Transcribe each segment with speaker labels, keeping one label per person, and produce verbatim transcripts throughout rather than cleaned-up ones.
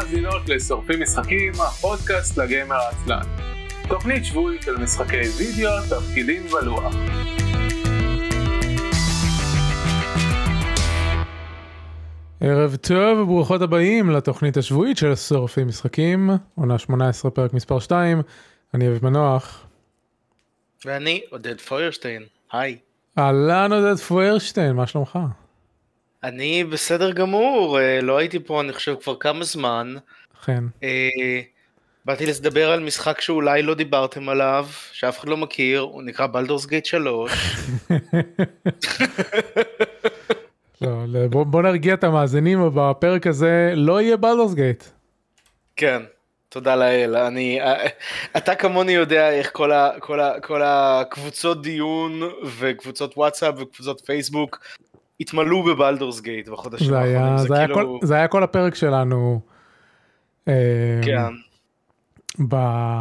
Speaker 1: מאזינות לשורפים משחקים, הפודקאסט לגיימר העצלן. תוכנית שבועית של משחקי וידאו, תפקידים ולוח. ערב טוב וברוכות הבאים לתוכנית השבועית של שורפים משחקים, עונה שמונה עשרה פרק מספר שתיים. אני אביב מנוח.
Speaker 2: ואני עודד פוירשטיין, היי.
Speaker 1: אהלן עודד פוירשטיין, מה שלומך?
Speaker 2: אני בסדר גמור, לא הייתי פה אני חושב כבר כמה זמן.
Speaker 1: אכן.
Speaker 2: באתי לדבר על משחק שאולי לא דיברתם עליו, שאף אחד לא מכיר, הוא נקרא בלדורס גייט שלוש.
Speaker 1: לא, בוא, בוא נרגיע את המאזינים, בפרק הזה לא יהיה בלדורס גייט.
Speaker 2: כן, תודה לאל. אני, אתה כמוני יודע איך כל, ה, כל, ה, כל הקבוצות דיון וקבוצות וואטסאפ וקבוצות פייסבוק התמלאו בבלדורס גייט בחודשים
Speaker 1: זה
Speaker 2: האחרונים.
Speaker 1: היה,
Speaker 2: זה,
Speaker 1: זה,
Speaker 2: כאילו...
Speaker 1: היה כל, זה היה כל הפרק שלנו.
Speaker 2: כן.
Speaker 1: ב...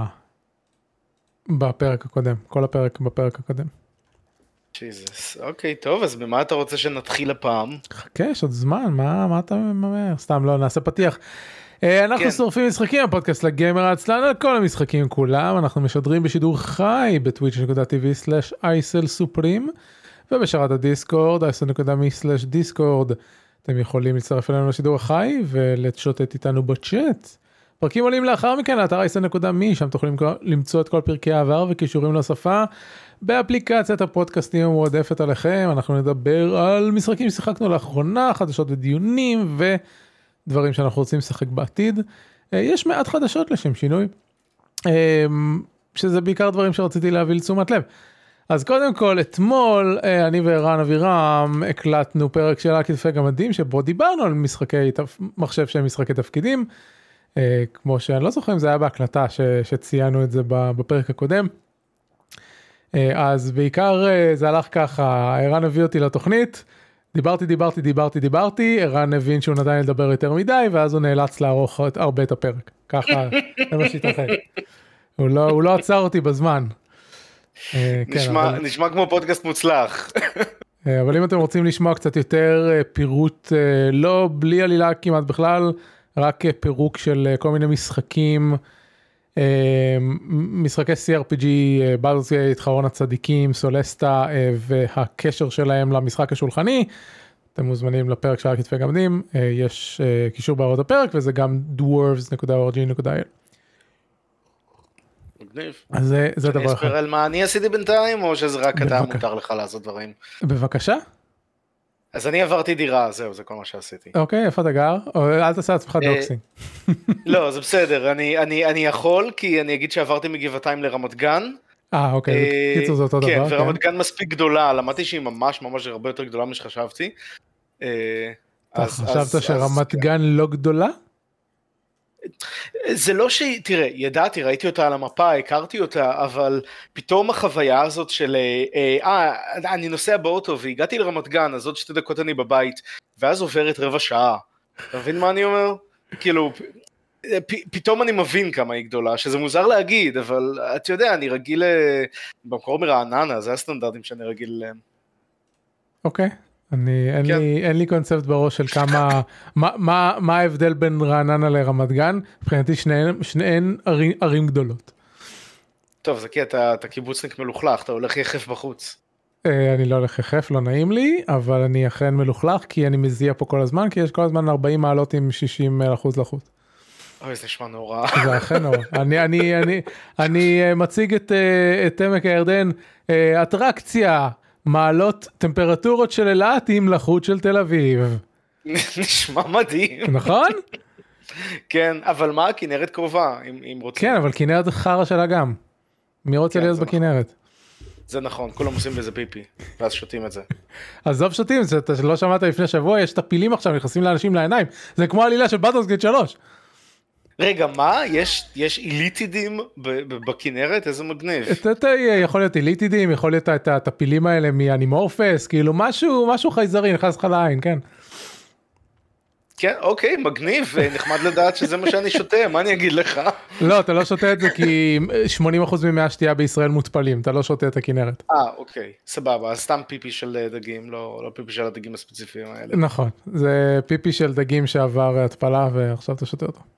Speaker 1: בפרק הקודם, כל הפרק בפרק הקודם.
Speaker 2: ג'יזוס, אוקיי, טוב, אז במה אתה רוצה שנתחיל הפעם?
Speaker 1: חכה, יש עוד זמן, מה, מה אתה ממהר? סתם לא, נעשה פתיח. אנחנו שורפים משחקים, הפודקאסט לגיימר העצלן על כל המשחקים כולם, אנחנו משדרים בשידור חי בטוויץ' נקודה טי וי סלש אייסל סופרים, ובשרת הדיסקורד, אייסל נקודה מי סלש דיסקורד, אתם יכולים להצטרף אלינו לשידור החי ולשוטט איתנו בצ'אט. פרקים עולים לאחר מכן לאתר אייסל נקודה מי, שם תוכלו למצוא את כל פרקי העבר וקישורים לשפה, באפליקציית הפודקאסטים המועדפת עליכם. אנחנו נדבר על משחקים ששיחקנו לאחרונה, חדשות ודיונים ודברים שאנחנו רוצים לשחק בעתיד. יש מעט חדשות לשם שינוי, שזה בעיקר דברים שרציתי להביא לתשומת לב. אז קודם כל, אתמול אני וערן אבירם הקלטנו פרק של כתפי גמדים, שבו דיברנו על משחקי מחשב שהם משחקי תפקידים, כמו שאני לא זוכר אם זה היה בהקלטה ש, שציינו את זה בפרק הקודם. אז בעיקר זה הלך ככה, ערן הביא אותי לתוכנית, דיברתי, דיברתי, דיברתי, דיברתי, ערן הבין שהוא נתן לדבר יותר מדי, ואז הוא נאלץ לערוך הרבה את הפרק. ככה, זה מה שהתרחש. הוא לא, הוא לא עצר אותי בזמן.
Speaker 2: נשמע, כן, אבל... נשמע כמו פודקאסט מוצלח.
Speaker 1: אבל אם אתם רוצים לשמוע קצת יותר פירוט, לא בלי עלילה כמעט בכלל, רק פירוק של כל מיני משחקים, משחקי סי אר פי ג'י, בלדורס גייט, חרון הצדיקים, סולסטה, והקשר שלהם למשחק השולחני, אתם מוזמנים לפרק של כתפי גמדים, יש קישור בהערות הפרק, וזה גם דוורבס נקודה או אר ג'י נקודה איי אל.
Speaker 2: מגניב.
Speaker 1: אז זה, זה דבר אחד.
Speaker 2: אני אספר על מה אני עשיתי בינתיים, או שזה רק אתה מותר לך לעשות דברים?
Speaker 1: בבקשה.
Speaker 2: אז אני עברתי דירה, זהו, זה כל מה שעשיתי.
Speaker 1: אוקיי, איפה אתה גר? או אל תעשה עצמך דוקסינג.
Speaker 2: לא, זה בסדר, אני, אני, אני יכול, כי אני אגיד שעברתי מגבעתיים לרמת גן.
Speaker 1: אה, אוקיי, קיצור זה אותו דבר.
Speaker 2: כן, ורמת גן מספיק גדולה, למדתי שהיא ממש ממש הרבה יותר גדולה ממה שחשבתי.
Speaker 1: אתה חשבת שרמת גן לא גדולה?
Speaker 2: זה לא ש... תראה, ידעתי, ראיתי אותה על המפה, הכרתי אותה, אבל פתאום החוויה הזאת של, אה, אני נוסע באוטו והגעתי לרמת גן, אז עוד שתי דקות אני בבית, ואז עוברת רבע שעה. אתה מבין מה אני אומר? כאילו, פ- פתאום אני מבין כמה היא גדולה, שזה מוזר להגיד, אבל אתה יודע, אני רגיל, במקור מרעננה, זה הסטנדרטים שאני רגיל להם.
Speaker 1: אוקיי. אני, אין, כן. לי, אין לי קונספט בראש של כמה, מה, מה, מה ההבדל בין רעננה לרמת גן, מבחינתי שניהן, שניהן ערים, ערים גדולות.
Speaker 2: טוב, זה כי אתה, אתה קיבוצניק מלוכלך, אתה הולך יחף בחוץ.
Speaker 1: אני לא הולך יחף, לא נעים לי, אבל אני אכן מלוכלך, כי אני מזיע פה כל הזמן, כי יש כל הזמן ארבעים מעלות עם שישים אחוז לחוץ.
Speaker 2: אוי, זה נשמע נורא.
Speaker 1: זה אכן נורא. אני, אני, אני, אני מציג את, את עמק הירדן, אטרקציה, מעלות טמפרטורות של אילת עם לחות של תל אביב.
Speaker 2: נשמע מדהים.
Speaker 1: נכון?
Speaker 2: כן, אבל מה, הכנרת קרובה, אם, אם רוצים.
Speaker 1: כן, אבל כנרת זה חרא שלה גם. מי רוצה
Speaker 2: כן,
Speaker 1: להיות בכנרת?
Speaker 2: נכון. זה נכון, כולם עושים בזה פיפי, ואז שותים את זה.
Speaker 1: עזוב שותים, אתה לא שמעת לפני שבוע, יש את הפילים עכשיו, נכנסים לאנשים לעיניים. זה כמו עלילה של בלדורס גייט שלוש.
Speaker 2: רגע, מה? יש, יש איליטידים בכנרת? איזה מגניב.
Speaker 1: יכול להיות איליטידים, יכול להיות את הפילים האלה מאנימורפס, כאילו משהו, משהו חייזרי, נכנס לך לעין, כן.
Speaker 2: כן, אוקיי, מגניב, נחמד לדעת שזה מה שאני שותה, מה אני אגיד לך?
Speaker 1: לא, אתה לא שותה את זה כי שמונים אחוז ממי השתייה בישראל מותפלים, אתה לא שותה את הכנרת.
Speaker 2: אה, אוקיי, סבבה, סתם פיפי של דגים, לא, לא פיפי של הדגים הספציפיים האלה.
Speaker 1: נכון, זה פיפי של דגים שעבר התפלה ועכשיו אתה שותה אותו.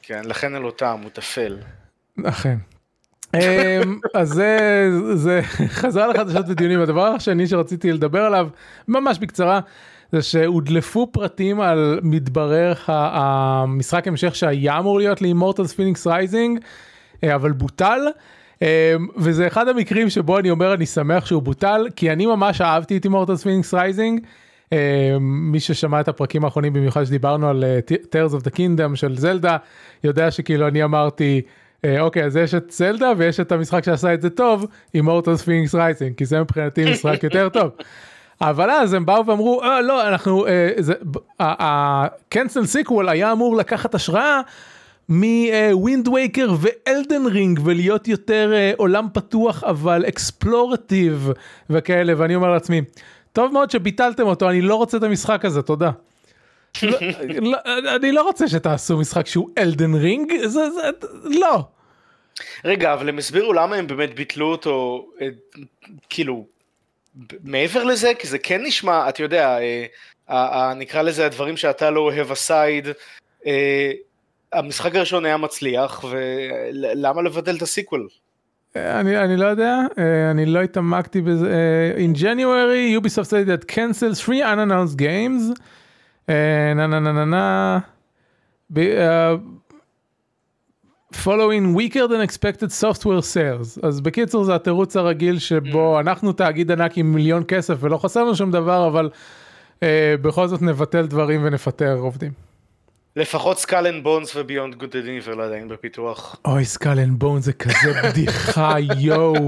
Speaker 2: כן, לכן אין לו טעם, הוא תפל.
Speaker 1: אכן. אז זה, זה חזר לחדשות ודיונים. הדבר השני שרציתי לדבר עליו, ממש בקצרה, זה שהודלפו פרטים על מתברר המשחק המשך שהיה אמור להיות ל-Immortals Phoenix Rising, אבל בוטל, וזה אחד המקרים שבו אני אומר אני שמח שהוא בוטל, כי אני ממש אהבתי את Immortals Phoenix Rising, מי ששמע את הפרקים האחרונים, במיוחד שדיברנו על Tears of the Kingdom של זלדה, יודע שכאילו אני אמרתי, אוקיי, אז יש את זלדה ויש את המשחק שעשה את זה טוב, Immortals Phoenix Rising, כי זה מבחינתי משחק יותר טוב. אבל אז הם באו ואמרו, אה, לא, אנחנו, ה-Cancel Sequel היה אמור לקחת השראה מ-Wind Waker ו-Elden Ring, ולהיות יותר עולם פתוח, אבל אקספלורטיב וכאלה, ואני אומר לעצמי, טוב מאוד שביטלתם אותו, אני לא רוצה את המשחק הזה, תודה. לא, לא, אני לא רוצה שתעשו משחק שהוא Elden Ring, זה, זה, לא.
Speaker 2: רגע, אבל הם הסבירו למה הם באמת ביטלו אותו, כאילו, מעבר לזה, כי זה כן נשמע, אתה יודע, נקרא לזה הדברים שאתה לא אוהב הסייד, המשחק הראשון היה מצליח, ולמה לבטל את הסיקוול?
Speaker 1: אני, אני לא יודע, אני לא התעמקתי בזה. In January, Ubisoft said that cancels three unannounced games, na na na na na, following weaker than expected software sales. אז בקיצור זה התירוץ הרגיל שבו אנחנו תאגיד ענק עם מיליון כסף ולא חסרנו שום דבר, אבל בכל זאת נבטל דברים ונפטר עובדים.
Speaker 2: לפחות סקל אנד בונס וביונד גוד אנד איבל עדיין בפיתוח.
Speaker 1: אוי, סקל אנד בונס זה כזה בדיחה, יואו.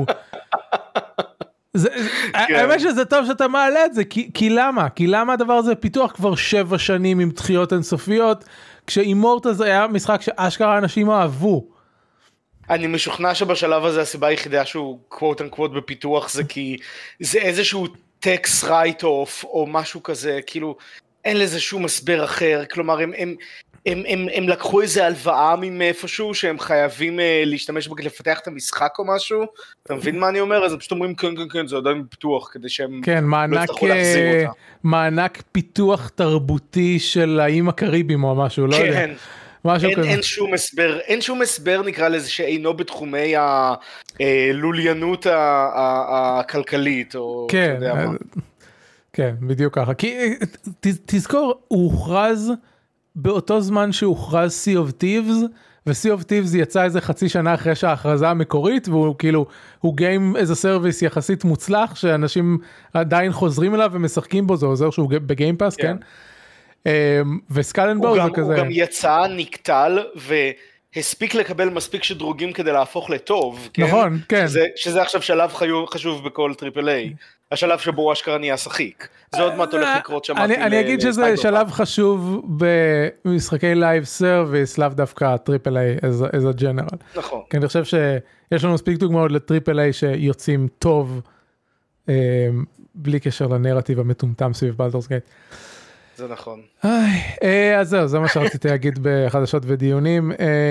Speaker 1: האמת שזה טוב שאתה מעלה את זה, כי למה? כי למה הדבר הזה פיתוח כבר שבע שנים עם דחיות אינסופיות, כשאימורטלס היה משחק שאשכרה אנשים אהבו.
Speaker 2: אני משוכנע שבשלב הזה הסיבה היחידה שהוא קוואט אנקוואט בפיתוח זה כי זה איזשהו טקס רייט אוף או משהו כזה, כאילו אין לזה שום הסבר אחר, כלומר הם, הם, הם, הם, הם לקחו איזה הלוואה מאיפשהו שהם חייבים להשתמש בה לפתח את המשחק או משהו, אתה מבין מה אני אומר? אז הם פשוט אומרים כן כן כן זה עדיין פיתוח כדי שהם
Speaker 1: כן, מענק,
Speaker 2: לא יצטרכו להחזיר אותה.
Speaker 1: מענק פיתוח תרבותי של האיים הקריבים או משהו, לא
Speaker 2: כן.
Speaker 1: יודע. משהו
Speaker 2: אין,
Speaker 1: כזה.
Speaker 2: אין שום הסבר, אין שום הסבר נקרא לזה שאינו בתחומי הלוליינות הכלכלית או
Speaker 1: כן,
Speaker 2: אתה יודע מה.
Speaker 1: כן, בדיוק ככה. כי תזכור, הוא הוכרז באותו זמן שהוכרז Sea of Thieves, ו-Sea of Thieves יצא איזה חצי שנה אחרי שההכרזה המקורית, והוא כאילו, הוא Game as a Service יחסית מוצלח, שאנשים עדיין חוזרים אליו ומשחקים בו, זה עוזר שהוא בגיימפאס, כן? וסקל אנד בונס זה כזה.
Speaker 2: הוא גם יצא, נקטל, והספיק לקבל מספיק שדרוגים כדי להפוך לטוב.
Speaker 1: נכון, כן.
Speaker 2: שזה עכשיו שלב חשוב בכל טריפל איי. השלב שבו הוא אשכרה נהיה שחיק. זה עוד מעט הולך לקרות שמעתי.
Speaker 1: אני אגיד שזה שלב חשוב במשחקי לייב סרוויס, לאו דווקא טריפל איי as a general.
Speaker 2: נכון.
Speaker 1: כי אני חושב שיש לנו מספיק דוגמאות לטריפל איי שיוצאים טוב, בלי קשר לנרטיב המטומטם סביב בלדורס גייט.
Speaker 2: זה נכון.
Speaker 1: אז זהו, זה מה שרציתי להגיד בחדשות ודיונים.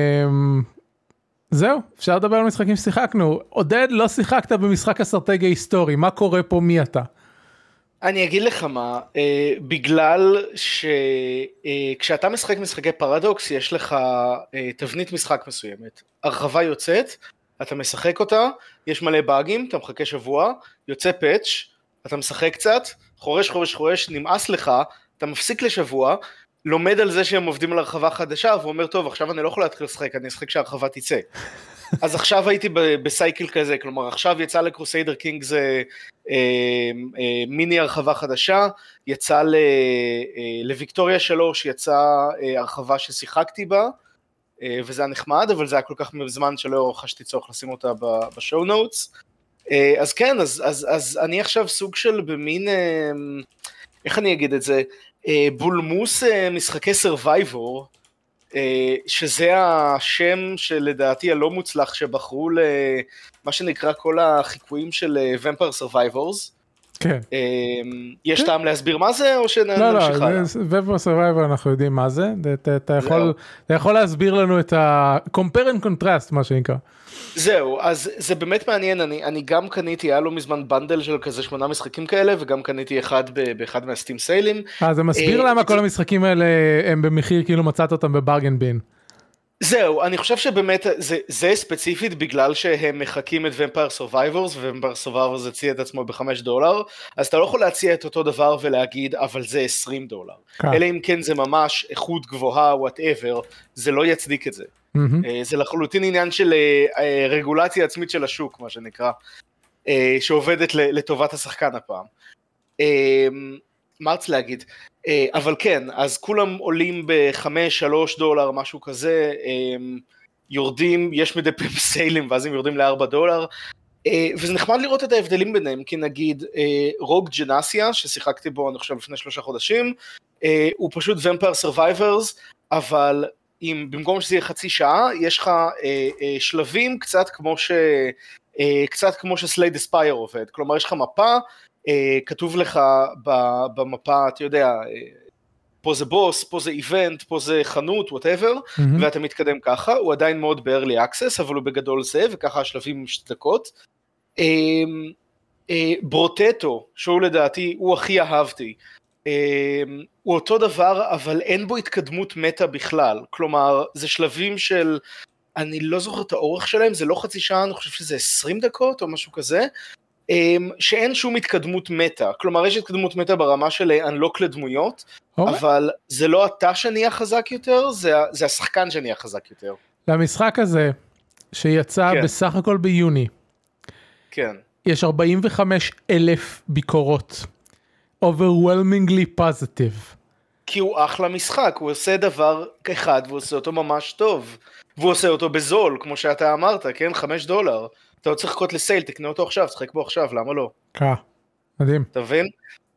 Speaker 1: זהו, אפשר לדבר על משחקים ששיחקנו. עודד, לא שיחקת במשחק אסטרטגיה היסטורי, מה קורה פה, מי אתה?
Speaker 2: אני אגיד לך מה, אה, בגלל שכשאתה אה, משחק משחקי פרדוקס, יש לך אה, תבנית משחק מסוימת. הרחבה יוצאת, אתה משחק אותה, יש מלא באגים, אתה מחכה שבוע, יוצא פאץ', אתה משחק קצת, חורש חורש חורש, נמאס לך, אתה מפסיק לשבוע, לומד על זה שהם עובדים על הרחבה חדשה, והוא אומר, טוב, עכשיו אני לא יכול להתחיל לשחק, אני אשחק שהרחבה תצא. אז עכשיו הייתי בסייקל כזה, כלומר, עכשיו יצא לקרוסיידר קינגס אה, אה, מיני הרחבה חדשה, יצא ל, אה, לוויקטוריה שלוש, יצא אה, הרחבה ששיחקתי בה, אה, וזה היה נחמד, אבל זה היה כל כך מזמן שלא חשתי צורך לשים אותה בשואו נוטס. אה, אז כן, אז, אז, אז אני עכשיו סוג של במין, אה, איך אני אגיד את זה, בולמוס משחקי סרווייבור, שזה השם שלדעתי הלא מוצלח שבחרו למה שנקרא כל החיקויים של Vampire Survivors.
Speaker 1: כן.
Speaker 2: יש טעם להסביר מה זה או שנמשיך הלאה?
Speaker 1: לא, לא, Vampire Survivor אנחנו יודעים מה זה, אתה יכול להסביר לנו את ה-compare and contrast מה שנקרא.
Speaker 2: זהו, אז זה באמת מעניין, אני, אני גם קניתי, היה לו מזמן בנדל של כזה שמונה משחקים כאלה, וגם קניתי אחד באחד מהסטים סיילים.
Speaker 1: אה, זה מסביר למה כל המשחקים האלה הם במחיר כאילו מצאת אותם בברגן בין.
Speaker 2: זהו, אני חושב שבאמת זה, זה ספציפית בגלל שהם מחכים את Vampire Survivors, ו-Vampire Survivors הציע את עצמו בחמש דולר, אז אתה לא יכול להציע את אותו דבר ולהגיד, אבל זה עשרים דולר. כן. אלא אם כן זה ממש איכות גבוהה, whatever, זה לא יצדיק את זה. Mm-hmm. זה לחלוטין עניין של רגולציה עצמית של השוק, מה שנקרא, שעובדת לטובת השחקן הפעם. מה רציתי להגיד? אבל כן, אז כולם עולים בחמש, שלוש דולר, משהו כזה, יורדים, יש מדי פעם סיילים, ואז הם יורדים לארבע דולר, וזה נחמד לראות את ההבדלים ביניהם, כי נגיד רוג ג'נסיה, ששיחקתי בו, אני חושב, לפני שלושה חודשים, הוא פשוט Vampire Survivors, אבל אם במקום שזה יהיה חצי שעה, יש לך שלבים קצת כמו ש... קצת כמו שסלייד אספייר עובד, כלומר יש לך מפה, כתוב לך במפה, אתה יודע, פה זה בוס, פה זה איבנט, פה זה חנות, whatever, mm-hmm. ואתה מתקדם ככה, הוא עדיין מאוד ב-early access, אבל הוא בגדול זה, וככה השלבים שתי דקות. ברוטטו, שהוא לדעתי, הוא הכי אהבתי, הוא אותו דבר, אבל אין בו התקדמות מטה בכלל, כלומר, זה שלבים של, אני לא זוכר את האורך שלהם, זה לא חצי שעה, אני חושב שזה עשרים דקות או משהו כזה, שאין שום התקדמות מטה, כלומר יש התקדמות מטה ברמה של unlock לדמויות, אבל זה לא אתה שנהיה חזק יותר, זה, זה השחקן שנהיה חזק יותר.
Speaker 1: למשחק הזה, שיצא כן. בסך הכל ביוני,
Speaker 2: כן.
Speaker 1: יש ארבעים וחמישה אלף ביקורות, overwhelmingly positive.
Speaker 2: כי הוא אחלה משחק, הוא עושה דבר אחד, והוא עושה אותו ממש טוב, והוא עושה אותו בזול, כמו שאתה אמרת, כן? חמש דולר. אתה לא צריך לחכות לסייל, תקנה אותו עכשיו, תשחק בו עכשיו, למה לא?
Speaker 1: כן, מדהים.
Speaker 2: אתה מבין?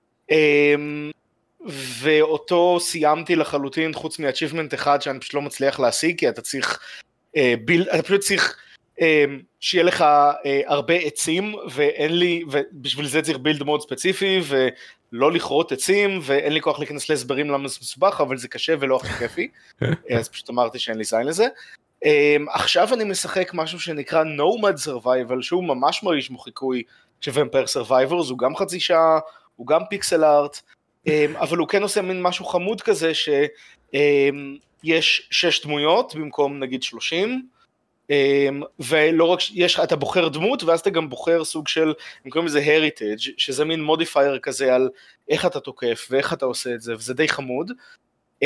Speaker 2: ואותו סיימתי לחלוטין, חוץ מ-achievement אחד שאני פשוט לא מצליח להשיג, כי אתה צריך, אתה פשוט צריך שיהיה לך הרבה עצים, ואין לי, ובשביל זה צריך בילד מאוד ספציפי, ולא לכרות עצים, ואין לי כוח להיכנס להסברים למה זה מסובך, אבל זה קשה ולא הכי כיפי, אז פשוט אמרתי שאין לי זין לזה. Um, עכשיו אני משחק משהו שנקרא Nomad Survival, שהוא ממש מרגיש מוחיקוי של Vampire Survivors, הוא גם חצי שעה, הוא גם פיקסל ארט, um, אבל הוא כן עושה מין משהו חמוד כזה, שיש um, שש דמויות במקום נגיד שלושים, um, ולא רק, יש, אתה בוחר דמות, ואז אתה גם בוחר סוג של, במקום איזה heritage, שזה מין מודיפייר כזה על איך אתה תוקף, ואיך אתה עושה את זה, וזה די חמוד, um,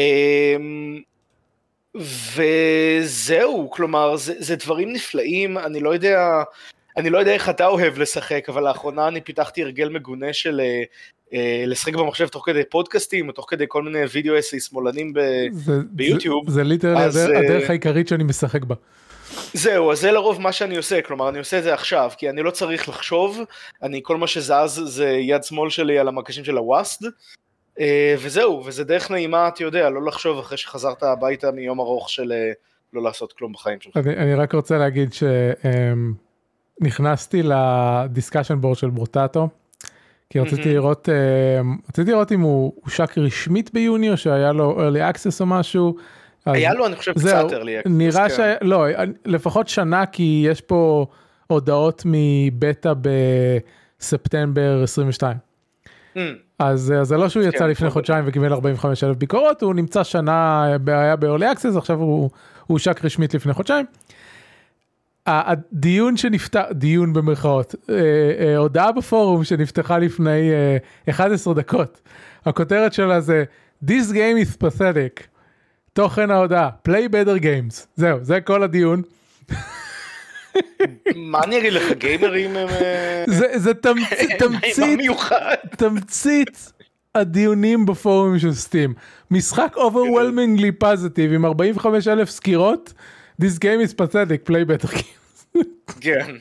Speaker 2: וזהו, כלומר, זה, זה דברים נפלאים, אני לא יודע, אני לא יודע איך אתה אוהב לשחק, אבל לאחרונה אני פיתחתי הרגל מגונה של אה, לשחק במחשב תוך כדי פודקאסטים, או תוך כדי כל מיני וידאו אסי שמאלנים ב,
Speaker 1: זה,
Speaker 2: ביוטיוב.
Speaker 1: זה, זה ליטרלי הדרך, הדרך העיקרית שאני משחק בה.
Speaker 2: זהו, אז זה לרוב מה שאני עושה, כלומר, אני עושה את זה עכשיו, כי אני לא צריך לחשוב, אני, כל מה שזז זה יד שמאל שלי על המקשים של הווסד, וזהו, וזה דרך נעימה, אתה יודע, לא לחשוב אחרי שחזרת הביתה מיום ארוך של לא לעשות כלום בחיים שלך.
Speaker 1: אני, אני רק רוצה להגיד שנכנסתי לדיסקשן בורד של ברוטטו, כי רציתי לראות, רציתי לראות אם הוא הושק רשמית ביוני, או שהיה לו early access או משהו.
Speaker 2: היה לו, אני חושב, קצת early access.
Speaker 1: נראה ש... לא, לפחות שנה, כי יש פה הודעות מבטא בספטמבר עשרים ושתיים. אז זה לא שהוא יצא לפני חודשיים וקיבל ארבעים וחמישה אלף ביקורות, הוא נמצא שנה, היה ב-early access, עכשיו הוא הושק רשמית לפני חודשיים. הדיון שנפתח, דיון במרכאות, הודעה בפורום שנפתחה לפני אחת עשרה דקות, הכותרת שלה זה, This game is pathetic, תוכן ההודעה, play better games, זהו, זה כל הדיון.
Speaker 2: מה אני אגיד לך, גיימרים הם...
Speaker 1: זה תמצית הדיונים בפורומים של סטים. משחק overwhelmingly positive עם ארבעים וחמישה אלף סקירות, this game is pathetic, play better games.
Speaker 2: כן.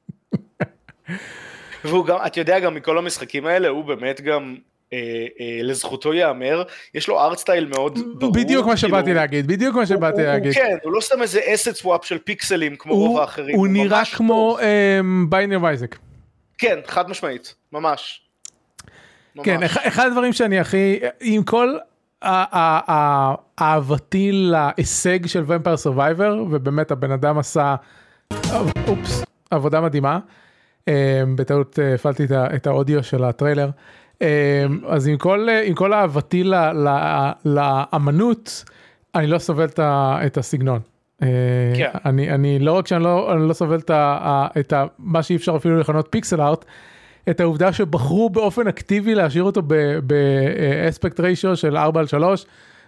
Speaker 2: והוא גם, אתה יודע, גם מכל המשחקים האלה, הוא באמת גם... לזכותו יאמר, יש לו ארט סטייל מאוד ברור.
Speaker 1: בדיוק מה שבאתי להגיד, בדיוק מה שבאתי להגיד.
Speaker 2: כן, הוא לא סתם איזה אסט סוואפ של פיקסלים כמו רוב האחרים.
Speaker 1: הוא נראה כמו ביינר וייזק.
Speaker 2: כן, חד משמעית, ממש.
Speaker 1: כן, אחד הדברים שאני הכי, עם כל אהבתי להישג של Vampire Survivor, ובאמת הבן אדם עשה, אופס, עבודה מדהימה, בטעות הפעלתי את האודיו של הטריילר, אז עם כל, עם כל אהבתי לאמנות, אני לא סובל את הסגנון. כן. אני, אני לא רק שאני לא, אני לא סובל את, ה, את ה, מה שאי אפשר אפילו לכנות פיקסל ארט, את העובדה שבחרו באופן אקטיבי להשאיר אותו באספקט ריישיו של ארבע על שלוש,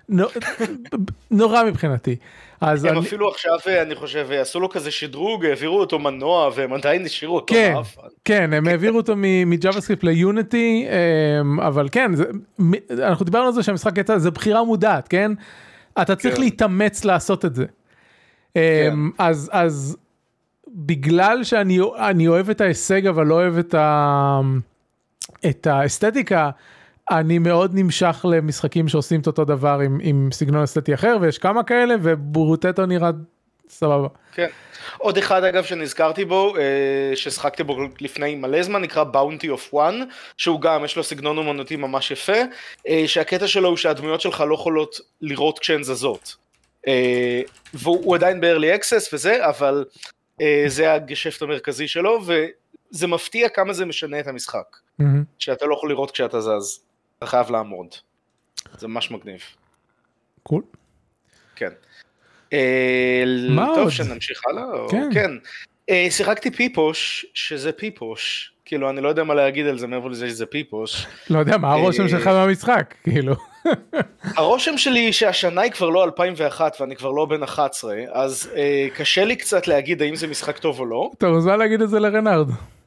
Speaker 1: נורא מבחינתי. אז
Speaker 2: הם
Speaker 1: אני...
Speaker 2: אפילו עכשיו, אני חושב, עשו לו כזה שדרוג, העבירו אותו מנוע, והם עדיין נשאירו אותו
Speaker 1: כן,
Speaker 2: מאף.
Speaker 1: כן, הם העבירו אותו מג'אווה-סקריפט ליוניטי, אבל כן, זה, אנחנו דיברנו על זה שהמשחק יצא, זה בחירה מודעת, כן? אתה צריך כן. להתאמץ לעשות את זה. כן. אז, אז בגלל שאני אני אוהב את ההישג, אבל לא אוהב את, ה, את האסתטיקה, אני מאוד נמשך למשחקים שעושים את אותו דבר עם, עם סגנון אסתטי אחר, ויש כמה כאלה, וברוטטו נראה סבבה.
Speaker 2: כן. עוד אחד אגב שנזכרתי בו, ששחקתי בו לפני מלא זמן, נקרא Bounty of One, שהוא גם, יש לו סגנון אומנותי ממש יפה, שהקטע שלו הוא שהדמויות שלך לא יכולות לראות כשהן זזות. והוא עדיין ב-Early Access וזה, אבל זה הגשפט המרכזי שלו, וזה מפתיע כמה זה משנה את המשחק. שאתה לא יכול לראות כשאתה זז. אתה חייב לעמוד. זה ממש מגניב.
Speaker 1: קול.
Speaker 2: כן.
Speaker 1: מה עוד?
Speaker 2: טוב, שנמשיך הלאה?
Speaker 1: כן.
Speaker 2: כן. שיחקתי פיפוש, שזה פיפוש. כאילו, אני לא יודע מה להגיד על זה, מעבר לזה שזה פיפוש.
Speaker 1: לא יודע, מה הרושם שלך מהמשחק? כאילו.
Speaker 2: הרושם שלי שהשנה היא כבר לא אלפיים ואחת, ואני כבר לא בן אחת עשרה, אז קשה לי קצת להגיד האם זה משחק טוב או לא.
Speaker 1: אתה מוזמן להגיד את זה לרנארד.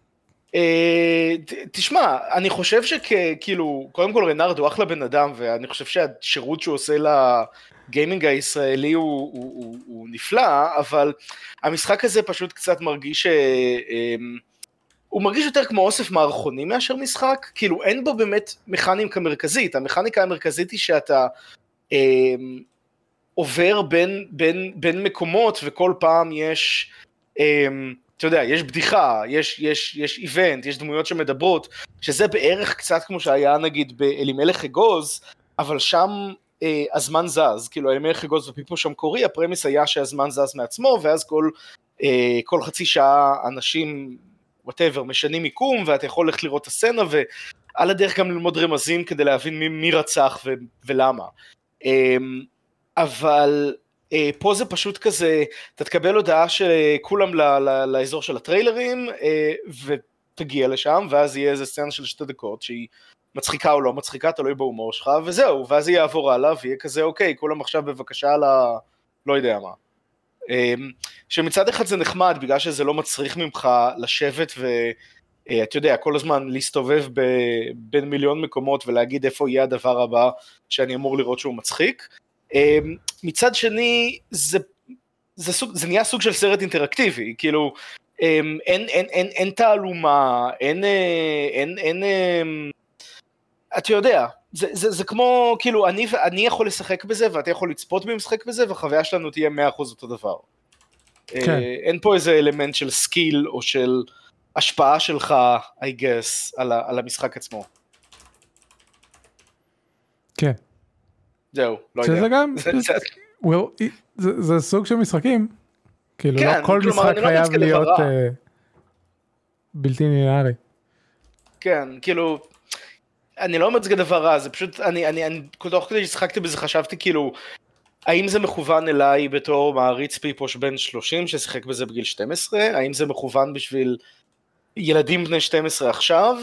Speaker 2: תשמע, אני חושב שכאילו, קודם כל רנארד הוא אחלה בן אדם, ואני חושב שהשירות שהוא עושה לגיימינג הישראלי הוא, הוא, הוא, הוא נפלא, אבל המשחק הזה פשוט קצת מרגיש, הוא מרגיש יותר כמו אוסף מערכוני מאשר משחק, כאילו אין בו באמת מכניקה מרכזית, המכניקה המרכזית היא שאתה עובר בין, בין, בין מקומות, וכל פעם יש... אתה יודע, יש בדיחה, יש, יש, יש איבנט, יש דמויות שמדברות, שזה בערך קצת כמו שהיה נגיד באלימלך אגוז, אבל שם אה, הזמן זז, כאילו אלימלך אגוז ופיפו שם קורי, הפרמיס היה שהזמן זז מעצמו, ואז כל, אה, כל חצי שעה אנשים, whatever, משנים מיקום, ואתה יכול ללכת לראות את הסצנה, ועל הדרך גם ללמוד רמזים כדי להבין מי, מי רצח ו, ולמה. אה, אבל... פה זה פשוט כזה, אתה תקבל הודעה שכולם לאזור של הטריילרים, ותגיע לשם, ואז יהיה איזה סצנה של שתי דקות, שהיא מצחיקה או לא מצחיקה, תלוי בהומור שלך, וזהו, ואז היא יעבור הלאה, ויהיה כזה, אוקיי, כולם עכשיו בבקשה ל... לא יודע מה. שמצד אחד זה נחמד, בגלל שזה לא מצריך ממך לשבת, ואתה יודע, כל הזמן להסתובב בין מיליון מקומות, ולהגיד איפה יהיה הדבר הבא, שאני אמור לראות שהוא מצחיק. מצד שני, זה, זה, סוג, זה נהיה סוג של סרט אינטראקטיבי, כאילו, אין, אין, אין, אין תעלומה, אין, אין, אין, אתה יודע, זה, זה, זה כמו, כאילו, אני, אני יכול לשחק בזה, ואתה יכול לצפות במשחק בזה, והחוויה שלנו תהיה מאה אחוז אותו דבר. כן. אין פה איזה אלמנט של סקיל, או של השפעה שלך, I guess, על, על המשחק עצמו.
Speaker 1: כן.
Speaker 2: זהו, לא יודע.
Speaker 1: שזה גם, זה סוג של משחקים, כאילו לא כל משחק חייב להיות בלתי ליניארי.
Speaker 2: כן, כאילו, אני לא אומר את זה דבר רע, זה פשוט, אני, תוך כדי ששחקתי בזה חשבתי כאילו, האם זה מכוון אליי בתור מעריץ פיפוש בן שלושים ששיחק בזה בגיל שתים עשרה, האם זה מכוון בשביל ילדים בני שתים עשרה עכשיו,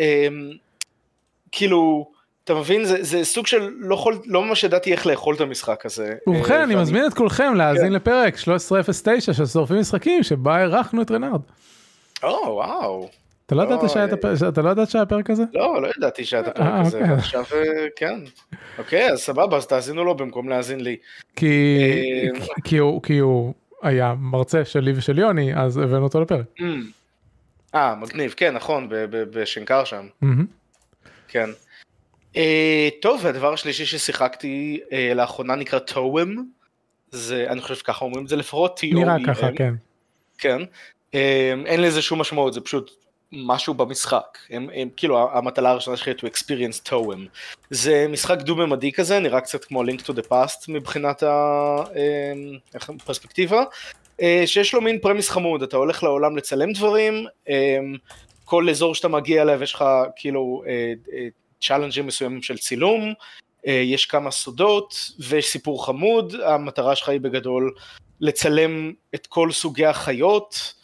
Speaker 2: כאילו, אתה מבין, זה, זה סוג של לא, חול, לא ממש ידעתי איך לאכול את המשחק הזה.
Speaker 1: ובכן, אני מזמין את כולכם להאזין כן. לפרק שלוש עשרה אפס תשע של שורפים משחקים, שבה ערכנו את רנארד.
Speaker 2: או, וואו.
Speaker 1: אתה לא ידעת שהיה הפרק, אתה לא ידעת שהיה הפרק הזה?
Speaker 2: לא, לא ידעתי שהיה את הפרק הזה. עכשיו, כן. אוקיי, אז סבבה, אז תאזינו לו במקום להאזין לי.
Speaker 1: כי, כי, הוא, כי הוא היה מרצה שלי ושל יוני, אז הבאנו אותו לפרק.
Speaker 2: אה, מגניב, כן, נכון, בשנקר שם. כן. Uh, טוב, והדבר השלישי ששיחקתי uh, לאחרונה נקרא טוואם, זה, אני חושב שככה אומרים את זה לפחות, T O E M.
Speaker 1: נראה ככה, כן.
Speaker 2: כן, uh, אין לזה שום משמעות, זה פשוט משהו במשחק, הם, הם, כאילו המטלה הראשונה שלי to experience טוואם, זה משחק דו-ממדי כזה, נראה קצת כמו Link to the Past מבחינת הפרספקטיבה, uh, שיש לו מין פרמיס חמוד, אתה הולך לעולם לצלם דברים, uh, כל אזור שאתה מגיע אליו יש לך כאילו, uh, uh, צ'אלנג'ים מסוימים של צילום, יש כמה סודות, ויש סיפור חמוד, המטרה שלך היא בגדול לצלם את כל סוגי החיות,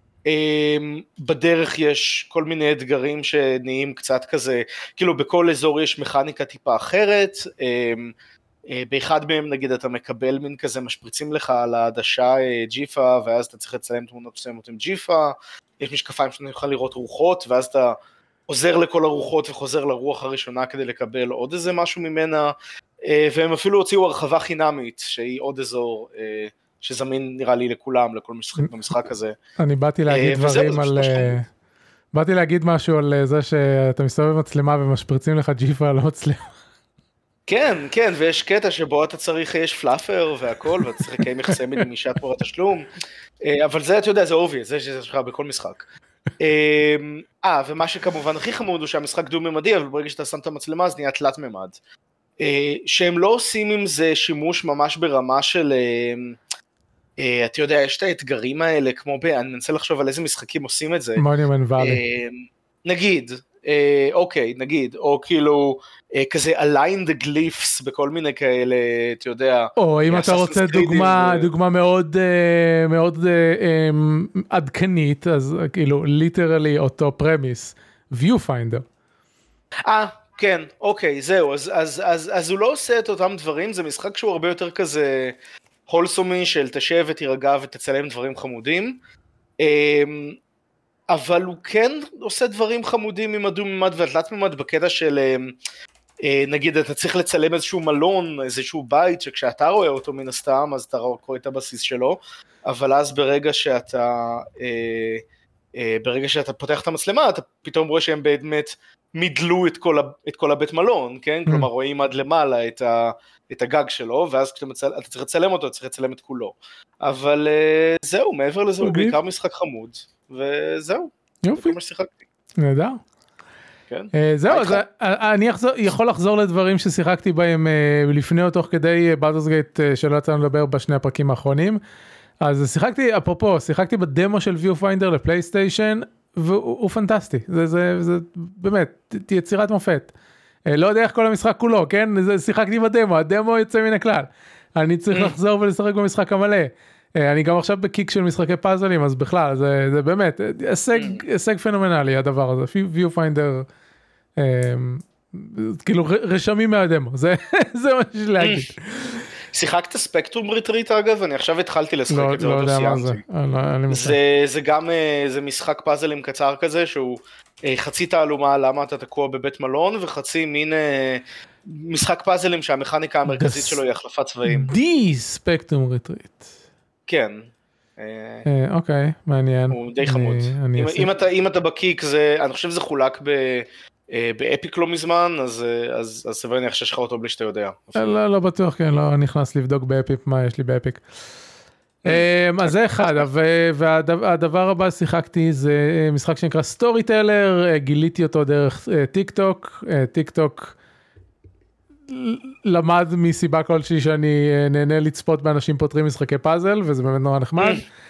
Speaker 2: בדרך יש כל מיני אתגרים שנהיים קצת כזה, כאילו בכל אזור יש מכניקה טיפה אחרת, באחד מהם נגיד אתה מקבל מין כזה, משפריצים לך על העדשה ג'יפה, ואז אתה צריך לצלם תמונות מסוימות עם ג'יפה, יש משקפיים שאתה יכול לראות רוחות, ואז אתה עוזר לכל הרוחות וחוזר לרוח הראשונה כדי לקבל עוד איזה משהו ממנה, והם אפילו הוציאו הרחבה חינמית, שהיא עוד אזור שזמין נראה לי לכולם, לכל משחק במשחק הזה.
Speaker 1: אני באתי להגיד דברים על... באתי להגיד משהו על זה שאתה מסתובב במצלמה ומשפריצים לך ג'יפה על המצלמה.
Speaker 2: כן, כן, ויש קטע שבו אתה צריך, יש פלאפר והכל, ואתה צריך לקיים יחסי מגמישה תמורת תשלום, אבל זה, אתה יודע, זה אובי, זה שזה שלך בכל משחק. אה, ומה שכמובן הכי חמוד הוא שהמשחק דו-ממדי, אבל ברגע שאתה שם את המצלמה, אז נהיה תלת-ממד. שהם לא עושים עם זה שימוש ממש ברמה של, אתה יודע, יש את האתגרים האלה, כמו ב... אני מנסה לחשוב על איזה משחקים עושים את זה.
Speaker 1: Monument Valley.
Speaker 2: נגיד, אוקיי, נגיד, או כאילו, כזה align the glyphs בכל מיני כאלה, אתה יודע.
Speaker 1: או אם אתה רוצה דוגמה, דוגמה מאוד, מאוד עדכנית, אז כאילו, literally אותו פרמיס, viewfinder.
Speaker 2: אה, כן, אוקיי, זהו, אז, אז, אז, אז הוא לא עושה את אותם דברים, זה משחק שהוא הרבה יותר כזה הולסומי, של תשב ותירגע ותצלם דברים חמודים, אבל הוא כן עושה דברים חמודים עם הדו-ממד והתלת-ממד בקטע של, נגיד, אתה צריך לצלם איזשהו מלון, איזשהו בית, שכשאתה רואה אותו מן הסתם, אז אתה רואה את הבסיס שלו, אבל אז ברגע שאתה, ברגע שאתה פותח את המצלמה, אתה פתאום רואה שהם באמת מידלו את כל, את כל הבית מלון, כן? Mm. כלומר, רואים עד למעלה את, ה, את הגג שלו, ואז כשאתה מצל, אתה צריך לצלם אותו, אתה צריך לצלם את כולו. אבל זהו, מעבר לזה, הוא בעיקר משחק חמוד. וזהו,
Speaker 1: יופי,
Speaker 2: מה ששיחקתי.
Speaker 1: נהדר.
Speaker 2: כן.
Speaker 1: זהו, אז אני יכול לחזור לדברים ששיחקתי בהם לפני או תוך כדי Baldur's Gate שלא יצאנו לדבר בשני הפרקים האחרונים. אז שיחקתי, אפרופו, שיחקתי בדמו של Viewfinder לפלייסטיישן, והוא פנטסטי. זה, זה, זה באמת, יצירת מופת. לא יודע איך כל המשחק כולו, כן? שיחקתי בדמו, הדמו יוצא מן הכלל. אני צריך לחזור ולשחק במשחק המלא. אני גם עכשיו בקיק של משחקי פאזלים, אז בכלל, זה, זה באמת, הישג, הישג פנומנלי הדבר הזה, Viewfinder, כאילו רשמים מהדמו, זה, זה מה שיש להגיד.
Speaker 2: שיחקת ספקטרום ריטריט אגב? אני עכשיו התחלתי לשחק את זה,
Speaker 1: לא
Speaker 2: עוד לא סיימתי. זה, זה גם, זה משחק פאזלים קצר כזה, שהוא חצי תעלומה למה אתה תקוע בבית מלון, וחצי מין משחק פאזלים שהמכניקה המרכזית שלו היא החלפת צבעים.
Speaker 1: די ספקטרום ריטריט.
Speaker 2: כן.
Speaker 1: אוקיי, מעניין.
Speaker 2: הוא די חמוד. אם אתה, אם אתה בקיק, זה, אני חושב שזה חולק ב... באפיק לא מזמן, אז, אז, אז סביר אני אחשש לך אותו בלי שאתה יודע.
Speaker 1: לא, לא בטוח, כן, לא נכנס לבדוק באפיק, מה יש לי באפיק. אז זה אחד, והדבר הבא שיחקתי זה משחק שנקרא סטורי טלר, גיליתי אותו דרך טיק טוק, טיק טוק למד מסיבה כלשהי שאני נהנה לצפות באנשים פותרים משחקי פאזל, וזה באמת נורא נחמד.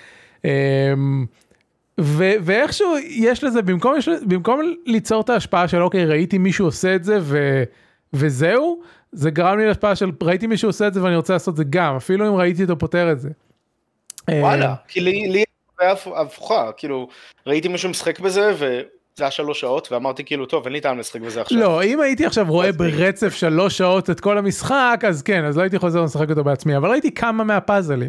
Speaker 1: ו- ואיכשהו יש לזה, במקום, יש, במקום ליצור את ההשפעה של אוקיי, ראיתי מישהו עושה את זה ו- וזהו, זה גרם לי להשפעה של ראיתי מישהו עושה את זה ואני רוצה לעשות את זה גם, אפילו אם ראיתי אותו פותר את זה.
Speaker 2: וואלה, כי לי, לי היה הפוכה, כאילו ראיתי מישהו משחק בזה וזה היה שלוש שעות ואמרתי כאילו טוב, אין לי טעם לשחק בזה עכשיו.
Speaker 1: לא, אם הייתי עכשיו רואה ברצף שלוש שעות את כל המשחק, אז כן, אז לא הייתי חוזר לשחק אותו בעצמי, אבל ראיתי כמה מהפאזלים.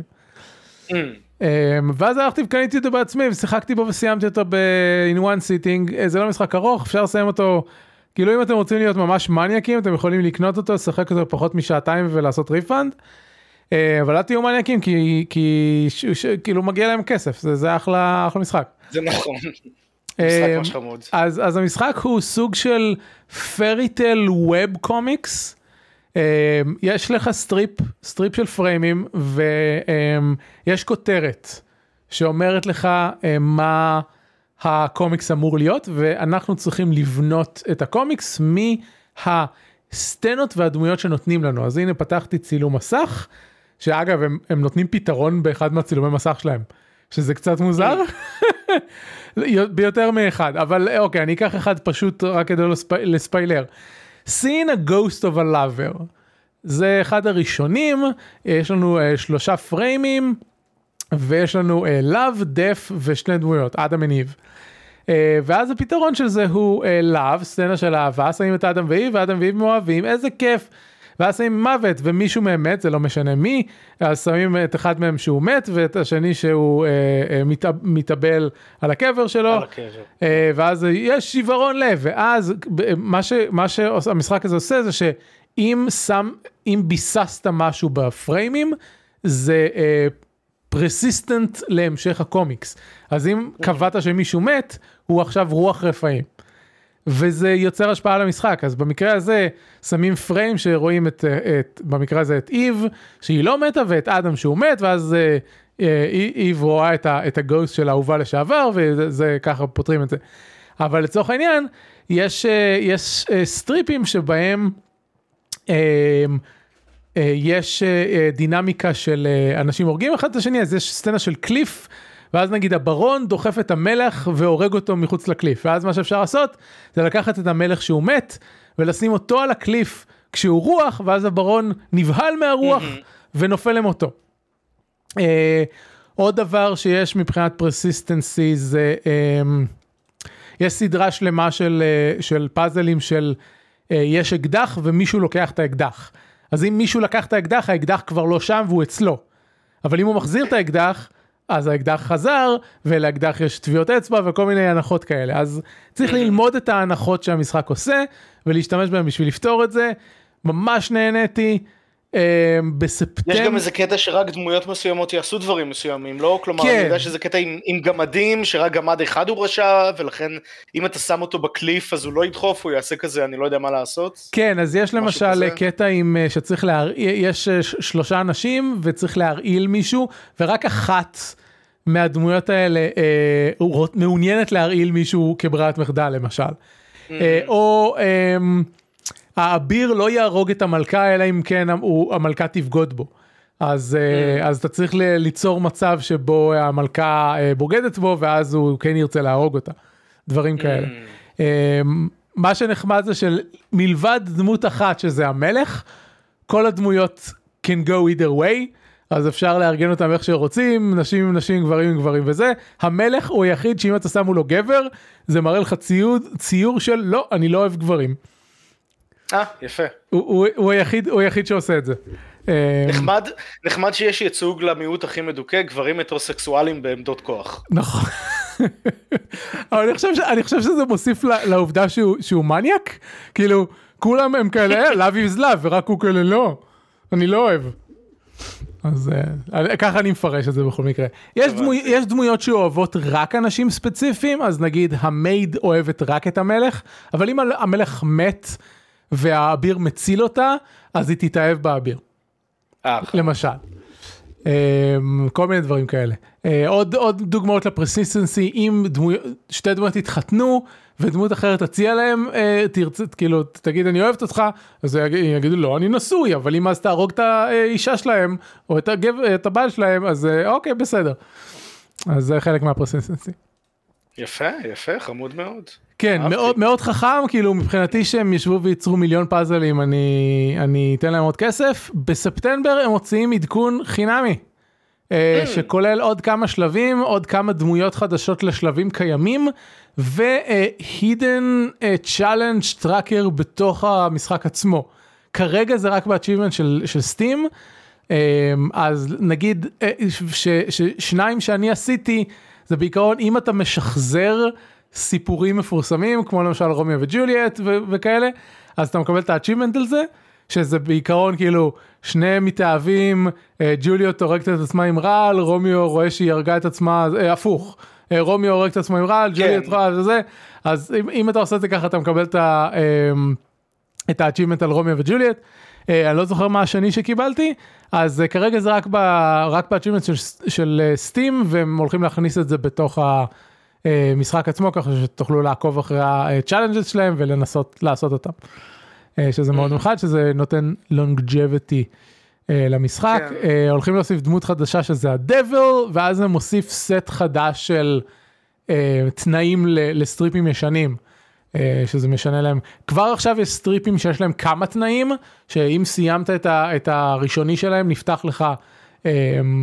Speaker 1: ואז הלכתי וקניתי אותו בעצמי ושיחקתי בו וסיימתי אותו ב-in one sitting. זה לא משחק ארוך, אפשר לסיים אותו, כאילו אם אתם רוצים להיות ממש מניאקים אתם יכולים לקנות אותו, לשחק אותו פחות משעתיים ולעשות ריפאנד, אבל לא תהיו מניאקים כי, כי כאילו מגיע להם כסף, זה, זה אחלה, אחלה משחק.
Speaker 2: זה נכון, משחק ממש חמוד.
Speaker 1: אז, אז המשחק הוא סוג של פריטל ווב קומיקס, יש לך סטריפ, סטריפ של פריימים, ויש כותרת שאומרת לך מה הקומיקס אמור להיות, ואנחנו צריכים לבנות את הקומיקס מהסצנות והדמויות שנותנים לנו. אז הנה פתחתי צילום מסך, שאגב הם, הם נותנים פתרון באחד מהצילומי מסך שלהם, שזה קצת מוזר, ביותר מאחד, אבל אוקיי, אני אקח אחד פשוט רק כדי לספיילר. Seeing a Ghost of a Lover, זה אחד הראשונים, יש לנו uh, שלושה פריימים, ויש לנו Love, Death ושני דמויות, אדם וניב. ואז הפתרון של זה הוא Love, סצנה של אהבה, שמים את אדם ואיב, ואדם ואיב מאוהבים, איזה כיף. ואז שמים מוות, ומישהו מהם מת, זה לא משנה מי, אז שמים את אחד מהם שהוא מת, ואת השני שהוא אה, אה, מת, מתאבל על הקבר שלו, על הקבר. אה, ואז יש שיוורון לב, ואז מה, ש, מה שהמשחק הזה עושה, זה שאם שם, אם ביססת משהו בפריימים, זה אה, פרסיסטנט להמשך הקומיקס. אז אם קבעת שמישהו מת, הוא עכשיו רוח רפאים. וזה יוצר השפעה על המשחק, אז במקרה הזה שמים פריים שרואים את, את, במקרה הזה את איב, שהיא לא מתה, ואת אדם שהוא מת, ואז איב רואה את, ה, את הגוסט של האהובה לשעבר, וזה ככה פותרים את זה. אבל לצורך העניין, יש, יש סטריפים שבהם יש דינמיקה של אנשים הורגים אחד את השני, אז יש סצנה של קליף, ואז נגיד הברון דוחף את המלך והורג אותו מחוץ לקליף, ואז מה שאפשר לעשות זה לקחת את המלך שהוא מת, ולשים אותו על הקליף כשהוא רוח, ואז הברון נבהל מהרוח ונופל למותו. עוד דבר שיש מבחינת פרסיסטנסי זה, יש סדרה שלמה של, של פאזלים של יש אקדח ומישהו לוקח את האקדח. אז אם מישהו לקח את האקדח, האקדח כבר לא שם והוא אצלו. אבל אם הוא מחזיר את האקדח, אז האקדח חזר, ולאקדח יש טביעות אצבע וכל מיני הנחות כאלה. אז צריך ללמוד את ההנחות שהמשחק עושה, ולהשתמש בהם בשביל לפתור את זה. ממש נהניתי. בספטמבר...
Speaker 2: יש גם איזה קטע שרק דמויות מסוימות יעשו דברים מסוימים, לא? כלומר, כן. אני יודע שזה קטע עם, עם גמדים, שרק גמד אחד הוא רשע, ולכן אם אתה שם אותו בקליף, אז הוא לא ידחוף, הוא יעשה כזה, אני לא יודע מה לעשות.
Speaker 1: כן, אז יש למשל כזה. קטע עם, שצריך להרעיל, יש שלושה אנשים, וצריך להרעיל מישהו, ורק אחת מהדמויות האלה, אה, מעוניינת להרעיל מישהו כברירת מחדל, למשל. Mm-hmm. אה, או... אה, האביר לא יהרוג את המלכה, אלא אם כן הוא, המלכה תבגוד בו. אז, mm. אז אתה צריך ליצור מצב שבו המלכה בוגדת בו, ואז הוא כן ירצה להרוג אותה. דברים כאלה. Mm. מה שנחמד זה של מלבד דמות אחת, שזה המלך, כל הדמויות can go either way, אז אפשר לארגן אותם איך שרוצים, נשים עם נשים, גברים עם גברים וזה. המלך הוא היחיד שאם אתה שמו לו גבר, זה מראה לך ציור, ציור של לא, אני לא אוהב גברים.
Speaker 2: אה, יפה.
Speaker 1: הוא, הוא, הוא היחיד, הוא היחיד שעושה את זה.
Speaker 2: נחמד, נחמד שיש ייצוג למיעוט הכי מדוכא, גברים הטרוסקסואלים בעמדות כוח.
Speaker 1: נכון. אבל אני חושב, אני חושב שזה מוסיף לעובדה שהוא, שהוא מניאק. כאילו, כולם הם כאלה, love is love, ורק הוא כאלה, לא. אני לא אוהב. אז ככה אני מפרש את זה בכל מקרה. יש, דמוי, יש דמויות שאוהבות רק אנשים ספציפיים, אז נגיד המייד אוהבת רק את המלך, אבל אם המלך מת, והאביר מציל אותה, אז היא תתאהב באביר. למשל. כל מיני דברים כאלה. עוד, עוד דוגמאות לפרסיסטנסי, אם דמויות, שתי דמויות התחתנו, ודמות אחרת תציע להם, תרצה, כאילו, תגיד אני אוהבת אותך, אז יגידו לא, אני נשוי, אבל אם אז תהרוג את האישה שלהם, או את, הגב, את הבעל שלהם, אז אוקיי, בסדר. אז זה חלק מהפרסיסטנסי.
Speaker 2: יפה, יפה, חמוד מאוד.
Speaker 1: כן, מאוד, מאוד חכם, כאילו מבחינתי שהם ישבו וייצרו מיליון פאזלים, אני, אני אתן להם עוד כסף. בספטמבר הם מוציאים עדכון חינמי, שכולל עוד כמה שלבים, עוד כמה דמויות חדשות לשלבים קיימים, ו-hidden challenge tracker בתוך המשחק עצמו. כרגע זה רק ב-achievement של, של סטים, אז נגיד ששניים שאני עשיתי, זה בעיקרון אם אתה משחזר סיפורים מפורסמים, כמו למשל רומיו וג'וליאט ו- וכאלה, אז אתה מקבל את ה-achievement על זה, שזה בעיקרון כאילו, שני מתאהבים, ג'וליאט הורגת את עצמה עם רעל, רומיו רואה שהיא הרגה את עצמה, אה, הפוך, אה, רומיו הורגת את עצמה עם רעל, ג'וליאט כן. רעל וזה, אז אם, אם אתה עושה את זה ככה, אתה מקבל את ה- אה, את ה-achievement על רומיו וג'וליאט, אה, אני לא זוכר מה השני שקיבלתי, אז אה, כרגע זה רק ב- רק ב-achievement של, של סטים, והם הולכים להכניס את זה בתוך ה- משחק עצמו, ככה שתוכלו לעקוב אחרי ה-challenges שלהם ולנסות לעשות אותם. שזה מאוד מיוחד, שזה נותן longevity למשחק. הולכים להוסיף דמות חדשה שזה ה-Devil, ואז זה מוסיף סט חדש של תנאים לסטריפים ישנים, שזה משנה להם. כבר עכשיו יש סטריפים שיש להם כמה תנאים, שאם סיימת את הראשוני שלהם, נפתח לך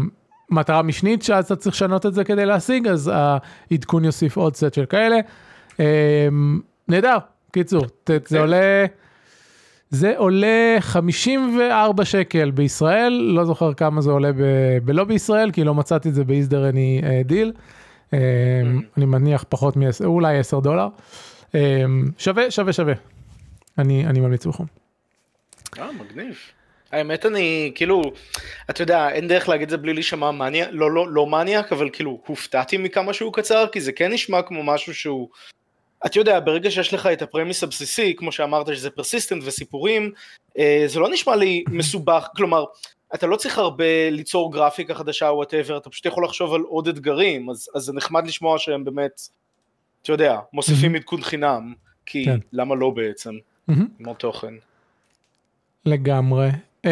Speaker 1: מטרה משנית שאז אתה צריך לשנות את זה כדי להשיג, אז העדכון יוסיף עוד סט של כאלה. נהדר, קיצור, זה עולה, זה עולה חמישים וארבע שקל בישראל, לא זוכר כמה זה עולה בלא בישראל, כי לא מצאתי את זה באיזדר אני דיל, אני מניח פחות מ-עשר, אולי עשר דולר, שווה, שווה, שווה, אני, אני ממליץ בחום.
Speaker 2: אה, מגניב. האמת אני, כאילו, אתה יודע, אין דרך להגיד זה בלי להישמע מניאק, לא, לא, לא מניאק, אבל כאילו, הופתעתי מכמה שהוא קצר, כי זה כן נשמע כמו משהו שהוא, אתה יודע, ברגע שיש לך את הפרמיס הבסיסי, כמו שאמרת שזה פרסיסטנט וסיפורים, זה לא נשמע לי מסובך, כלומר, אתה לא צריך הרבה ליצור גרפיקה חדשה או whatever, אתה פשוט יכול לחשוב על עוד אתגרים, אז, אז זה נחמד לשמוע שהם באמת, אתה יודע, מוסיפים עדכון חינם, כי כן. למה לא בעצם, כמו תוכן.
Speaker 1: לגמרי.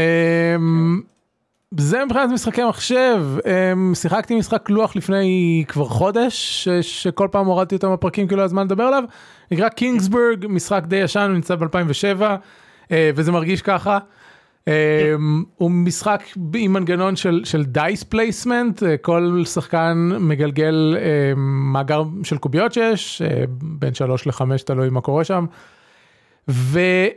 Speaker 1: זה מבחינת משחקי מחשב, שיחקתי משחק לוח לפני כבר חודש, שכל פעם הורדתי אותם בפרקים כאילו הזמן לדבר עליו, נקרא קינגסבורג, משחק די ישן, הוא נמצא ב-אלפיים ושבע, וזה מרגיש ככה, הוא משחק עם מנגנון של, של דייס פלייסמנט, כל שחקן מגלגל מאגר של קוביות שיש, בין שלוש לחמש, תלוי מה קורה שם, ו...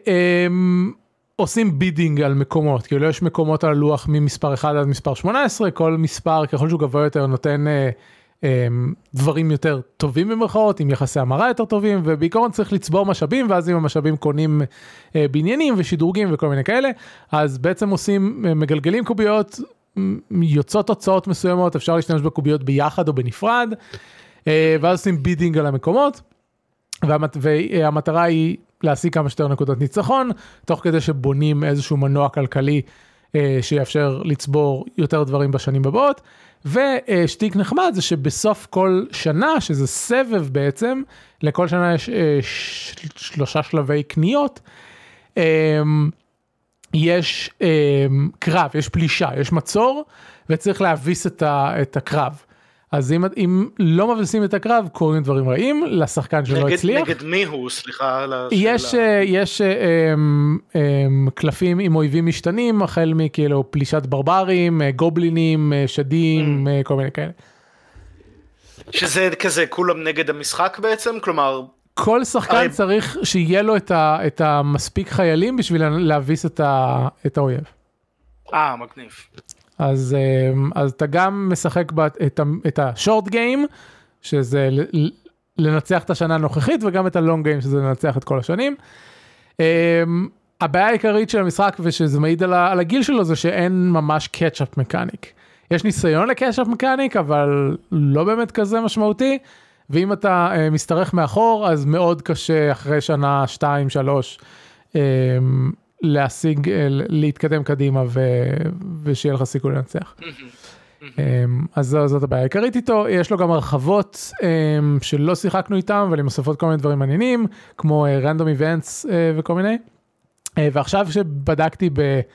Speaker 1: עושים בידינג על מקומות, כאילו יש מקומות על הלוח ממספר אחד עד מספר שמונה עשרה, כל מספר ככל שהוא גבוה יותר נותן אה, אה, דברים יותר טובים במרכאות, עם יחסי המרה יותר טובים, ובעיקרון צריך לצבור משאבים, ואז עם המשאבים קונים אה, בניינים ושדרוגים וכל מיני כאלה, אז בעצם עושים, אה, מגלגלים קוביות, יוצאות תוצאות מסוימות, אפשר להשתמש בקוביות ביחד או בנפרד, אה, ואז עושים בידינג על המקומות, והמת, והמטרה היא להשיג כמה שיותר נקודות ניצחון, תוך כדי שבונים איזשהו מנוע כלכלי אה, שיאפשר לצבור יותר דברים בשנים הבאות, ושתיק נחמד זה שבסוף כל שנה, שזה סבב בעצם, לכל שנה יש אה, ש- שלושה שלבי קניות, אה, יש אה, קרב, יש פלישה, יש מצור, וצריך להביס את, ה- את הקרב. אז אם, אם לא מבסים את הקרב, קוראים דברים רעים, לשחקן שלא
Speaker 2: נגד,
Speaker 1: הצליח.
Speaker 2: נגד מי הוא? סליחה על השאלה.
Speaker 1: יש, יש הם, הם, קלפים עם אויבים משתנים, החל מכאילו פלישת ברברים, גובלינים, שדים, mm. כל מיני כאלה.
Speaker 2: שזה כזה כולם נגד המשחק בעצם? כלומר...
Speaker 1: כל שחקן הרי... צריך שיהיה לו את, ה, את המספיק חיילים בשביל להביס את, ה, את האויב.
Speaker 2: אה, מגניב.
Speaker 1: אז, אז אתה גם משחק את, את השורט גיים, שזה לנצח את השנה הנוכחית, וגם את הלונג גיים, שזה לנצח את כל השנים. הבעיה העיקרית של המשחק, ושזה מעיד על הגיל שלו, זה שאין ממש קאצ'אפ מקאניק. יש ניסיון לקאצ'אפ מקאניק, אבל לא באמת כזה משמעותי, ואם אתה מסתרך מאחור, אז מאוד קשה אחרי שנה, שתיים, שלוש, להשיג, להתקדם קדימה ו... ושיהיה לך סיכוי לנצח. אז זאת הבעיה העיקרית איתו. יש לו גם הרחבות שלא שיחקנו איתם, אבל עם מוספות כל מיני דברים מעניינים, כמו random events וכל מיני. ועכשיו שבדקתי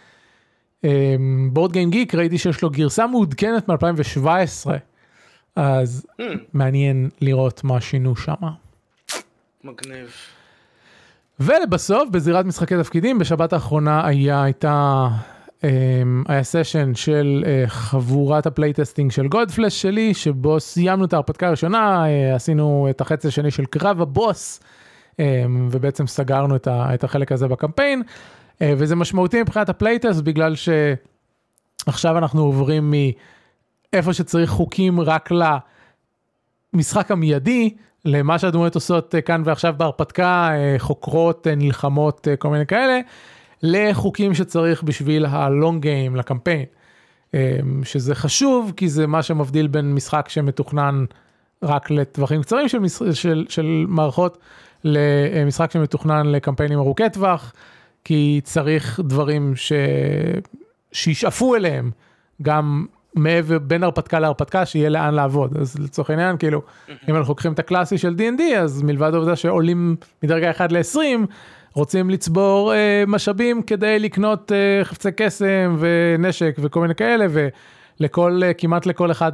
Speaker 1: בבורד גיים גיק, ראיתי שיש לו גרסה מעודכנת מ-אלפיים שבע עשרה, אז מעניין לראות מה שינו שמה.
Speaker 2: מגניב.
Speaker 1: ולבסוף, בזירת משחקי תפקידים, בשבת האחרונה היה, הייתה, היה סשן של חבורת הפלייטסטינג של גודפלש שלי, שבו סיימנו את ההרפתקה הראשונה, עשינו את החצי השני של קרב הבוס, ובעצם סגרנו את החלק הזה בקמפיין, וזה משמעותי מבחינת הפלייטסט, בגלל שעכשיו אנחנו עוברים מאיפה שצריך חוקים רק למשחק המיידי, למה שהדמויות עושות כאן ועכשיו בהרפתקה, חוקרות, נלחמות, כל מיני כאלה, לחוקים שצריך בשביל הלונג גיים, לקמפיין. שזה חשוב, כי זה מה שמבדיל בין משחק שמתוכנן רק לטווחים קצרים של, של, של מערכות, למשחק שמתוכנן לקמפיינים ארוכי טווח, כי צריך דברים ש... שישאפו אליהם, גם מעבר, בין הרפתקה להרפתקה, שיהיה לאן לעבוד. אז לצורך העניין, כאילו, אם אנחנו לוקחים את הקלאסי של די אנד די, אז מלבד העובדה שעולים מדרגה אחת ל-עשרים, רוצים לצבור אה, משאבים כדי לקנות אה, חפצי קסם ונשק וכל מיני כאלה, ולכל, אה, כמעט לכל אחד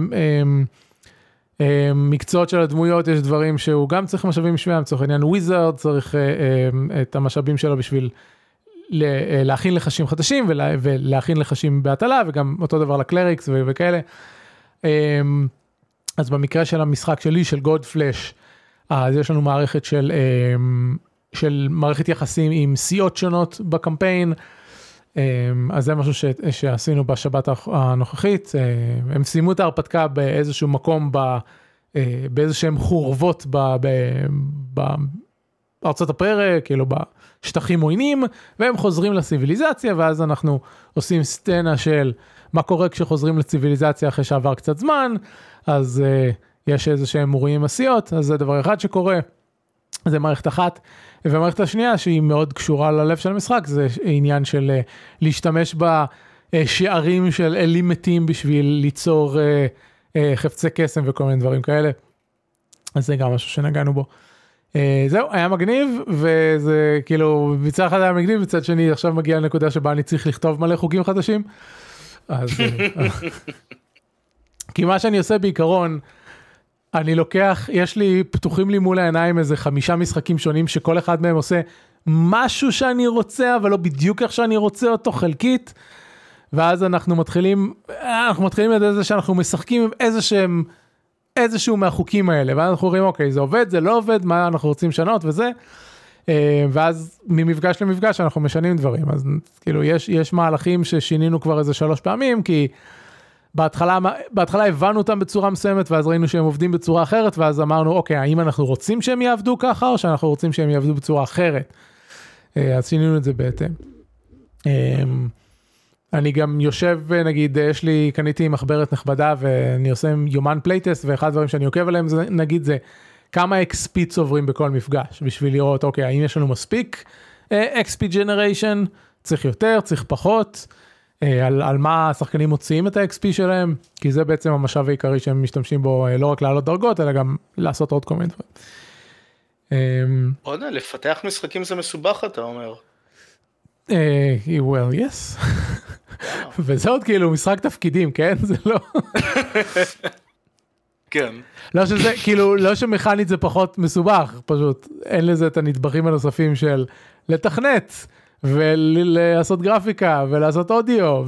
Speaker 1: מהמקצועות אה, אה, של הדמויות, יש דברים שהוא גם צריך משאבים בשבילם, לצורך העניין וויזרד, צריך אה, אה, את המשאבים שלו בשביל להכין לחשים חדשים ולהכין לחשים בהטלה, וגם אותו דבר לקלריקס וכאלה. אז במקרה של המשחק שלי, של גודפלש, אז יש לנו מערכת של, של מערכת יחסים עם סיעות שונות בקמפיין, אז זה משהו ש, שעשינו בשבת הנוכחית, הם סיימו את ההרפתקה באיזשהו מקום, ב, באיזשהם חורבות ב, ב, ב, בארצות הפרק, כאילו בשטחים עוינים, והם חוזרים לציביליזציה, ואז אנחנו עושים סצנה של מה קורה כשחוזרים לציביליזציה אחרי שעבר קצת זמן, אז uh, יש איזה שהם אירועים עשיות, אז זה דבר אחד שקורה, זה מערכת אחת, ומערכת השנייה שהיא מאוד קשורה ללב של המשחק, זה עניין של uh, להשתמש בשערים של אלים מתים בשביל ליצור uh, uh, חפצי קסם וכל מיני דברים כאלה, אז זה גם משהו שנגענו בו. Uh, זהו, היה מגניב, וזה כאילו, מצד אחד היה מגניב, מצד שני עכשיו מגיע לנקודה שבה אני צריך לכתוב מלא חוקים חדשים, אז... כי מה שאני עושה בעיקרון, אני לוקח, יש לי, פתוחים לי מול העיניים איזה חמישה משחקים שונים, שכל אחד מהם עושה משהו שאני רוצה, אבל לא בדיוק איך שאני רוצה אותו חלקית, ואז אנחנו מתחילים, אנחנו מתחילים את זה שאנחנו משחקים עם איזשהם, איזשהו מהחוקים האלה, ואז אנחנו רואים, אוקיי, זה עובד, זה לא עובד, מה אנחנו רוצים לשנות וזה, ואז ממפגש למפגש אנחנו משנים דברים, אז כאילו יש, יש מהלכים ששינינו כבר איזה שלוש פעמים, כי בהתחלה, בהתחלה הבנו אותם בצורה מסוימת, ואז ראינו שהם עובדים בצורה אחרת, ואז אמרנו, אוקיי, האם אנחנו רוצים שהם יעבדו ככה, או שאנחנו רוצים שהם יעבדו בצורה אחרת? אז שינינו את זה בהתאם. אני גם יושב, נגיד, יש לי, קניתי מחברת נכבדה, ואני עושה יומן פלייטסט, ואחד הדברים שאני עוקב עליהם, זה, נגיד, זה כמה אקס פי צוברים בכל מפגש, בשביל לראות, אוקיי, האם יש לנו מספיק אקס פי ג'נריישן, צריך יותר, צריך פחות, על, על מה השחקנים מוציאים את ה-אקס פי שלהם, כי זה בעצם המשאב העיקרי שהם משתמשים בו, לא רק לעלות דרגות, אלא גם לעשות עוד כל מיני דברים.
Speaker 2: עוד לפתח משחקים זה מסובך, אתה אומר.
Speaker 1: well, yes. וזה עוד כאילו משחק תפקידים, כן? זה לא...
Speaker 2: כן.
Speaker 1: לא שזה, כאילו, לא שמכנית זה פחות מסובך, פשוט אין לזה את הנדבכים הנוספים של לתכנת, ולעשות גרפיקה, ולעשות אודיו,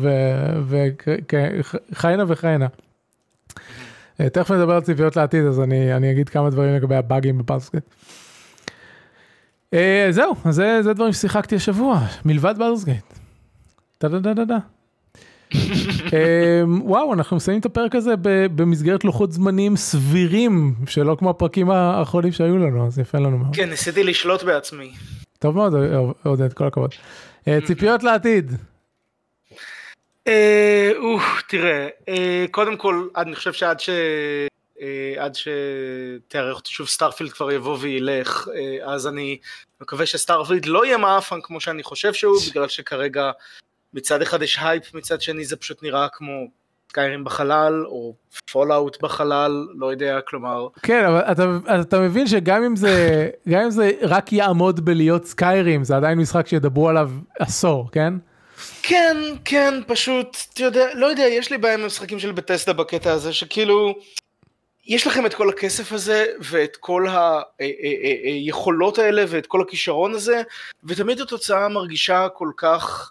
Speaker 1: וחיינה וחיינה. תכף נדבר על ציפיות לעתיד, אז אני, אני אגיד כמה דברים לגבי הבאגים בפלסקט. זהו, זה, זה דברים ששיחקתי השבוע, מלבד בלדורס-גייט. טה-דה-דה-דה-דה. וואו, אנחנו מסיימים את הפרק הזה במסגרת לוחות זמנים סבירים, שלא כמו הפרקים האחרונים שהיו לנו, אז יפה לנו מאוד.
Speaker 2: כן, ניסיתי לשלוט בעצמי.
Speaker 1: טוב מאוד, עודד, כל הכבוד. ציפיות לעתיד.
Speaker 2: תראה, קודם כל, אני חושב שעד ש... עד שתארך שוב סטארפילד כבר יבוא וילך, אז אני מקווה שסטארפילד לא יהיה מאפן כמו שאני חושב שהוא, בגלל שכרגע מצד אחד יש הייפ, מצד שני זה פשוט נראה כמו סקיירים בחלל, או פולאוט בחלל, לא יודע, כלומר...
Speaker 1: כן, אבל אתה, אתה מבין שגם אם זה, גם אם זה רק יעמוד בלהיות סקיירים, זה עדיין משחק שידברו עליו עשור, כן?
Speaker 2: כן, כן, פשוט, אתה יודע, לא יודע, יש לי בהם משחקים של בטסדה בקטע הזה, שכאילו... יש לכם את כל הכסף הזה, ואת כל היכולות האלה, ואת כל הכישרון הזה, ותמיד התוצאה מרגישה כל כך,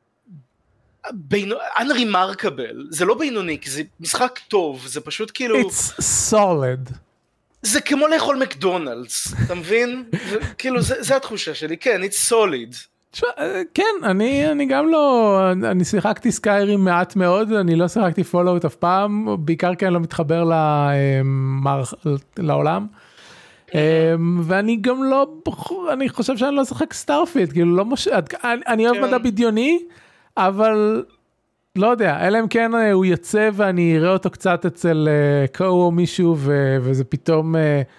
Speaker 2: unremarkable, זה לא בינוני, זה משחק טוב, זה פשוט כאילו...
Speaker 1: It's solid.
Speaker 2: זה כמו לאכול מקדונלדס, אתה מבין? כאילו, זה התחושה שלי, כן, it's solid.
Speaker 1: כן, אני, אני גם לא, אני שיחקתי סקיירים מעט מאוד, אני לא שיחקתי פולאוט אף פעם, בעיקר כי אני לא מתחבר לעולם, ואני גם לא, אני חושב שאני לא שחק סטארפילד, כאילו לא מש... אני אוהב מדע בדיוני, אבל לא יודע, אלא אם כן הוא יצא ואני אראה אותו קצת אצל קו או מישהו, וזה פתאום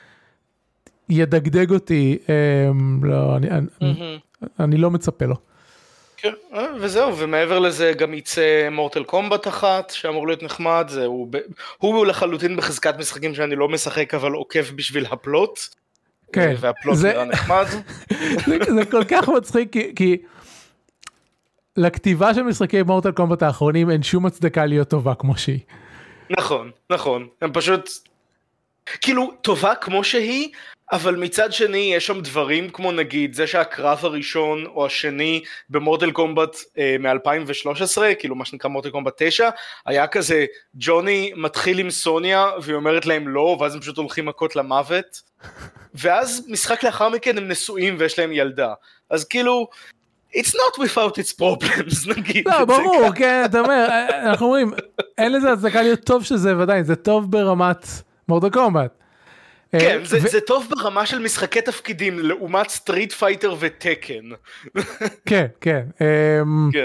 Speaker 1: ידגדג אותי, לא, אני... אני לא מצפה לו.
Speaker 2: כן, וזהו, ומעבר לזה גם יצא מורטל קומבט אחת, שאמור להיות נחמד, זה, הוא, הוא לחלוטין בחזקת משחקים שאני לא משחק, אבל עוקב בשביל הפלוט,
Speaker 1: כן,
Speaker 2: והפלוט
Speaker 1: זה,
Speaker 2: נראה נחמד.
Speaker 1: זה, זה כל כך מצחיק, כי, כי לכתיבה של משחקי מורטל קומבט האחרונים, אין שום הצדקה להיות טובה כמו שהיא.
Speaker 2: נכון, נכון, הם פשוט, כאילו, טובה כמו שהיא, אבל מצד שני יש שם דברים כמו נגיד זה שהקרב הראשון או השני במורטל קומבט אה, מ-אלפיים ושלוש עשרה, כאילו מה שנקרא מורטל קומבט תשע, היה כזה ג'וני מתחיל עם סוניה והיא אומרת להם לא, ואז הם פשוט הולכים מכות למוות, ואז משחק לאחר מכן הם נשואים ויש להם ילדה, אז כאילו it's not without its problems נגיד.
Speaker 1: לא, ברור, כן, אתה אומר, אנחנו אומרים, אין לזה הצדקה להיות טוב שזה ודאי, זה טוב ברמת מורטל קומבט.
Speaker 2: כן, זה, ו... זה טוב ברמה של משחקי תפקידים, לעומת סטריט פייטר וטקן.
Speaker 1: כן, כן.
Speaker 2: כן.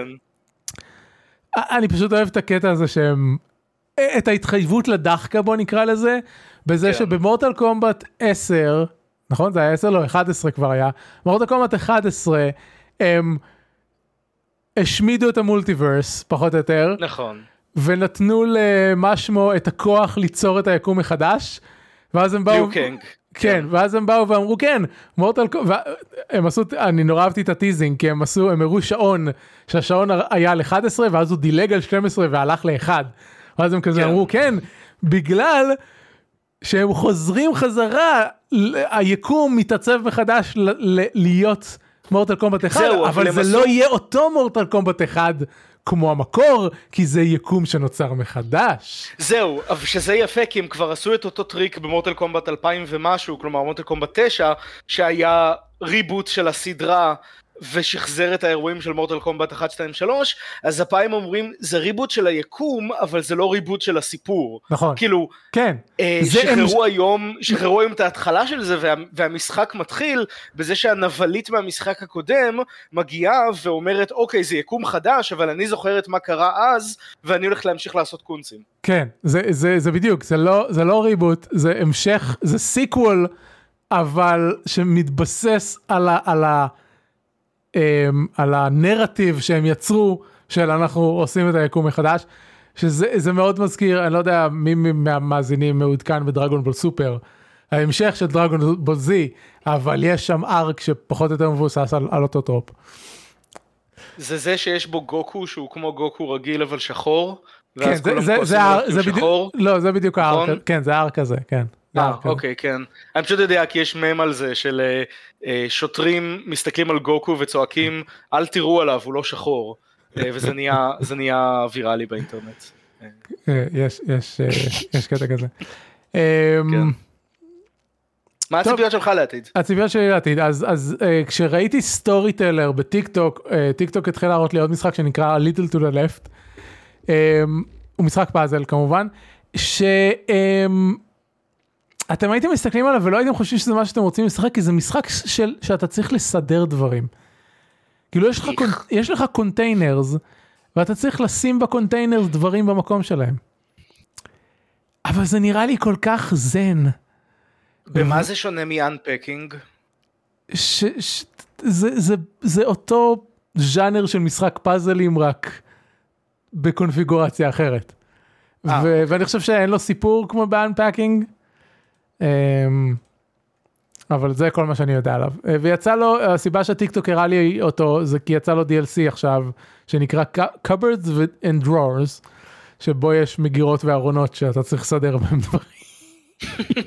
Speaker 1: אני פשוט אוהב את הקטע הזה שהם, את ההתחייבות לדחקה בוא נקרא לזה, בזה כן. שבמורטל קומבט עשר, נכון? זה היה עשר? לא, אחת עשרה כבר היה. מורטל קומבט אחת עשרה, הם השמידו את המולטיברס, פחות או יותר.
Speaker 2: נכון.
Speaker 1: ונתנו למשמו את הכוח ליצור את היקום מחדש, ואז הם באו, כן, ואז הם באו ואמרו כן, מורטל קומבט, הם עשו, אני נורא אהבתי את הטיזינג, כי הם עשו, הם הראו שעון, שהשעון היה על אחת עשרה, ואז הוא דילג על שתים עשרה והלך ל-אחד, ואז הם כזה אמרו כן, בגלל שהם חוזרים חזרה, היקום מתעצב מחדש להיות מורטל קומבט אחד, אבל זה לא יהיה אותו מורטל קומבט אחד, כמו המקור, כי זה יקום שנוצר מחדש.
Speaker 2: זהו, אבל שזה יפה, כי הם כבר עשו את אותו טריק במורטל קומבט אלפיים ומשהו, כלומר מורטל קומבט תשע, שהיה ריבוט של הסדרה, ושחזר את האירועים של מורטל קומבט אחת, שתיים, שלוש, אז הפעם אומרים, זה ריבוט של היקום, אבל זה לא ריבוט של הסיפור.
Speaker 1: נכון.
Speaker 2: כאילו,
Speaker 1: כן.
Speaker 2: אה, שחררו הם... היום, שחררו היום את ההתחלה של זה, וה, והמשחק מתחיל, בזה שהנבלית מהמשחק הקודם, מגיעה ואומרת, אוקיי, זה יקום חדש, אבל אני זוכרת מה קרה אז, ואני הולך להמשיך לעשות קונצים.
Speaker 1: כן, זה, זה, זה בדיוק, זה לא, זה לא ריבוט, זה המשך, זה סיקוול, אבל שמתבסס על ה... על ה על הנרטיב שהם יצרו של אנחנו עושים את היקום מחדש, שזה מאוד מזכיר, אני לא יודע מי מהמאזינים מעודכן בדרגון בול סופר, ההמשך של דרגון בול זי, אבל יש שם ארק שפחות או יותר מבוסס על, על אותו טרופ.
Speaker 2: זה זה שיש בו גוקו שהוא כמו גוקו רגיל אבל שחור,
Speaker 1: כן, זה, זה, זה, זה בדיוק, לא, זה בדיוק הארק, כן, זה הארק הזה, כן.
Speaker 2: אה, אוקיי, כן. אני פשוט יודע כי יש מם על זה של שוטרים מסתכלים על גוקו וצועקים, אל תראו עליו, הוא לא שחור, וזה נהיה, זה נהיה ויראלי באינטרנט.
Speaker 1: יש, יש, יש קטע כזה.
Speaker 2: מה הציפיות שלך לעתיד?
Speaker 1: הציפיות שלי לעתיד, אז, אז כשראיתי סטורי טלר בטיק טוק, טיק טוק התחיל להראות לי עוד משחק שנקרא A Little to the Left, הוא משחק פאזל כמובן, ש... אתם הייתם מסתכלים עליו ולא הייתם חושבים שזה מה שאתם רוצים לשחק, כי זה משחק של, שאתה צריך לסדר דברים. כאילו יש לך, יש לך קונטיינרס, ואתה צריך לשים בקונטיינרס דברים במקום שלהם. אבל זה נראה לי כל כך זן.
Speaker 2: במה זה שונה מ-unpacking?
Speaker 1: ש, ש, זה, זה, זה אותו ז'אנר של משחק פאזלים, רק בקונפיגורציה אחרת. ו, ואני חושב שאין לו סיפור כמו ב-unpacking, אבל זה כל מה שאני יודע עליו. ויצא לו, הסיבה שהטיקטוק הראה לי אותו, זה כי יצא לו די אל סי עכשיו, שנקרא Cupboards and Drawers, שבו יש מגירות וארונות שאתה צריך לסדר בהם דברים.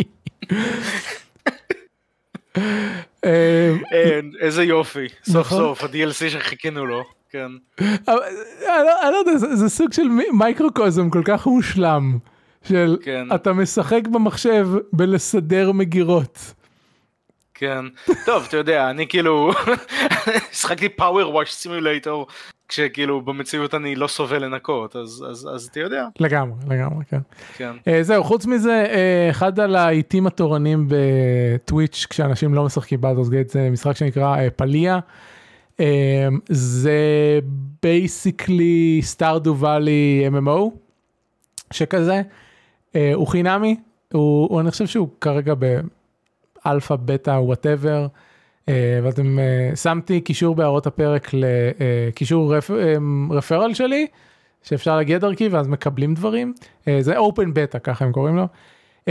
Speaker 2: איזה יופי, סוף סוף, ה-די אל סי שחיכינו לו, כן.
Speaker 1: אני לא יודע, זה סוג של מייקרוקוזם כל כך מושלם. של כן. אתה משחק במחשב בלסדר מגירות.
Speaker 2: כן. טוב, אתה יודע, אני כאילו שחקתי פאוור וואש סימולטור, כשכאילו במציאות אני לא סובל לנקות, אז, אז, אז אתה יודע.
Speaker 1: לגמרי, לגמרי, כן.
Speaker 2: כן.
Speaker 1: Uh, זהו, חוץ מזה, uh, אחד על העיתים התורנים בטוויץ' כשאנשים לא משחקים בלדורס גייט, זה משחק שנקרא uh, פליה. Uh, זה basically סטארדו ואלי אם אם או, שכזה. Uh, הוא חינמי, הוא, הוא, אני חושב שהוא כרגע באלפא, בטא, וואטאבר, uh, ואתם uh, שמתי קישור בהערות הפרק לקישור רפ, um, רפרל שלי, שאפשר להגיע דרכי, ואז מקבלים דברים, uh, זה אופן בטא, ככה הם קוראים לו, um,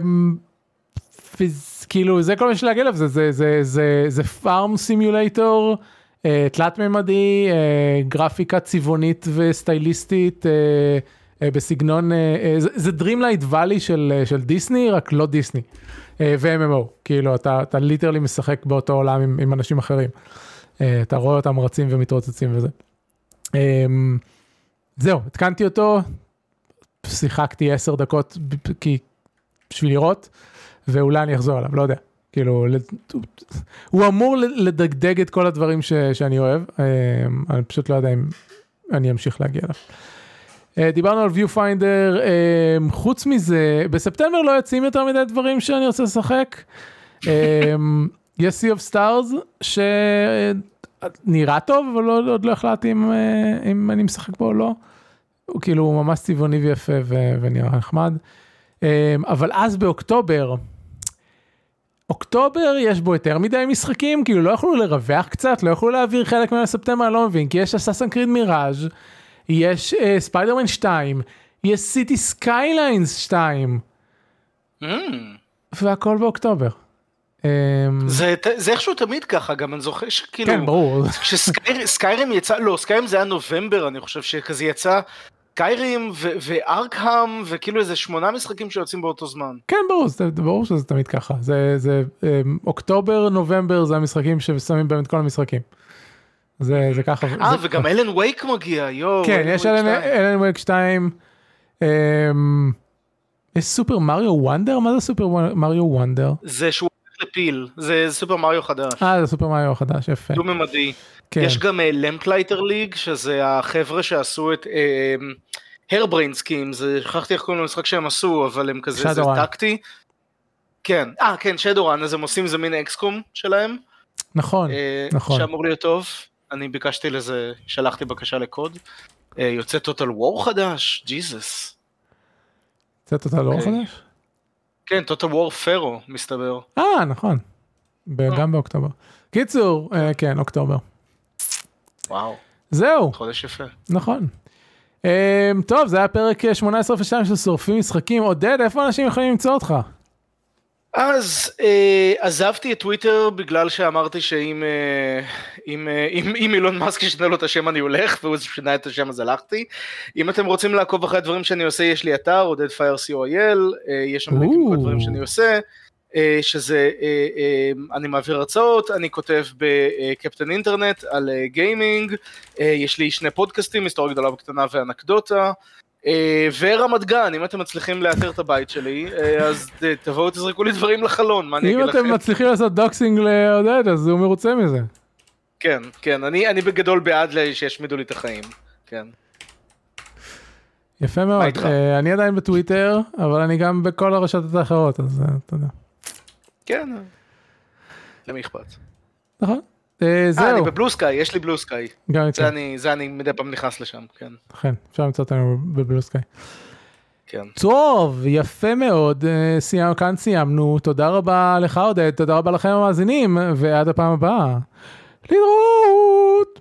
Speaker 1: כאילו זה כל מה שלהגיע אליו, זה, זה, זה, זה, זה פארם סימולטור, uh, תלת ממדי, uh, גרפיקה צבעונית וסטייליסטית, uh, בסגנון, זה Dreamlight Valley של, של דיסני, רק לא דיסני. ו-אם אם או, כאילו אתה, אתה ליטרלי משחק באותו עולם עם, עם אנשים אחרים. אתה רואה אותם רצים ומתרוצצים וזה. זהו, התקנתי אותו, שיחקתי עשר דקות כי בשביל לראות, ואולי אני אחזור עליו, לא יודע. כאילו, הוא אמור לדגדג את כל הדברים ש, שאני אוהב, אני פשוט לא יודע אם אני אמשיך להגיע אליו. דיברנו על Viewfinder, חוץ מזה, בספטמבר לא יוצאים יותר מדי דברים שאני רוצה לשחק. יש Sea of Stars, שנראה טוב, אבל לא, עוד לא החלטתי אם, אם אני משחק בו או לא. הוא כאילו ממש צבעוני ויפה ו, ונראה נחמד. אבל אז באוקטובר, אוקטובר יש בו יותר מדי משחקים, כאילו לא יכולו לרווח קצת, לא יכולו להעביר חלק מהספטמבר, אני לא מבין, כי יש Assassin's Creed Mirage, יש ספיידרמן שתיים, יש סיטי סקייליינס שתיים,
Speaker 2: Mm.
Speaker 1: והכל באוקטובר.
Speaker 2: זה, זה איכשהו תמיד ככה, גם אני זוכר שכאילו...
Speaker 1: כן, ברור.
Speaker 2: כשסקיירים יצא, לא, סקיירים זה היה נובמבר, אני חושב שכזה יצא... סקיירים וארקהאם וכאילו איזה שמונה משחקים שיוצאים באותו זמן.
Speaker 1: כן, ברור, זה, ברור שזה תמיד ככה. זה, זה, אוקטובר, נובמבר, זה המשחקים ששמים בהם את כל המשחקים. זה, זה ככה.
Speaker 2: אה, וגם אלן וייק מגיע, יו.
Speaker 1: כן, יש אלן וייק שתיים. יש סופר מריו וונדר? מה זה סופר מריו וונדר?
Speaker 2: זה שהוא הולך לפיל, זה סופר מריו חדש.
Speaker 1: אה, זה סופר מריו חדש, יפה.
Speaker 2: דו ממדי. יש גם למפלייטר ליג, שזה החבר'ה שעשו את הרבריין סקים, זה שכחתי איך קוראים למשחק שהם עשו, אבל הם כזה, זה טקטי. כן, אה, כן, שדורן, אז הם עושים איזה מין אקסקום שלהם.
Speaker 1: נכון, נכון.
Speaker 2: שאמור להיות טוב, אני ביקשתי לזה, שלחתי בקשה לקוד. יוצא טוטל וור חדש, ג'יזוס.
Speaker 1: יוצא טוטל וור חדש?
Speaker 2: כן, טוטל וור פרו, מסתבר.
Speaker 1: אה, נכון. גם באוקטובר. קיצור, כן, אוקטובר.
Speaker 2: וואו.
Speaker 1: זהו.
Speaker 2: חודש יפה.
Speaker 1: נכון. טוב, זה היה פרק שמונה עשרה ושתיים של שורפים משחקים. עודד, איפה אנשים יכולים למצוא אותך?
Speaker 2: אז אה, עזבתי את טוויטר בגלל שאמרתי שאם אה, אם, אה, אם, אם אילון מאסק ישנה לו את השם אני הולך, והוא שינה את השם אז הלכתי. אם אתם רוצים לעקוב אחרי הדברים שאני עושה, יש לי אתר, עודד פייר סי או אל, אה, יש שם לינקים כל הדברים שאני עושה. שזה, אני מעביר הרצאות, אני כותב בקפטן אינטרנט על גיימינג, יש לי שני פודקאסטים, היסטוריה גדולה וקטנה ואנקדוטה, ורמת גן, אם אתם מצליחים לאתר את הבית שלי, אז תבואו תזרקו לי דברים לחלון, מה אני אגיד לכם?
Speaker 1: אם אתם מצליחים לעשות דוקסינג לעודד, אז הוא מרוצה מזה.
Speaker 2: כן, כן, אני, אני בגדול בעד שישמידו לי את החיים, כן.
Speaker 1: יפה מאוד, אני עדיין בטוויטר, אבל אני גם בכל הרשתות האחרות, אז אתה יודע. כן,
Speaker 2: למי אכפת.
Speaker 1: נכון.
Speaker 2: זהו. אני בבלו סקאי, יש לי בלו סקאי.
Speaker 1: גם
Speaker 2: זה אני, זה אני מדי פעם נכנס לשם, כן.
Speaker 1: נכון, אפשר למצוא אותנו בבלו סקאי.
Speaker 2: כן.
Speaker 1: טוב, יפה מאוד, כאן סיימנו, תודה רבה לך עודד, תודה רבה לכם המאזינים, ועד הפעם הבאה. להתראות!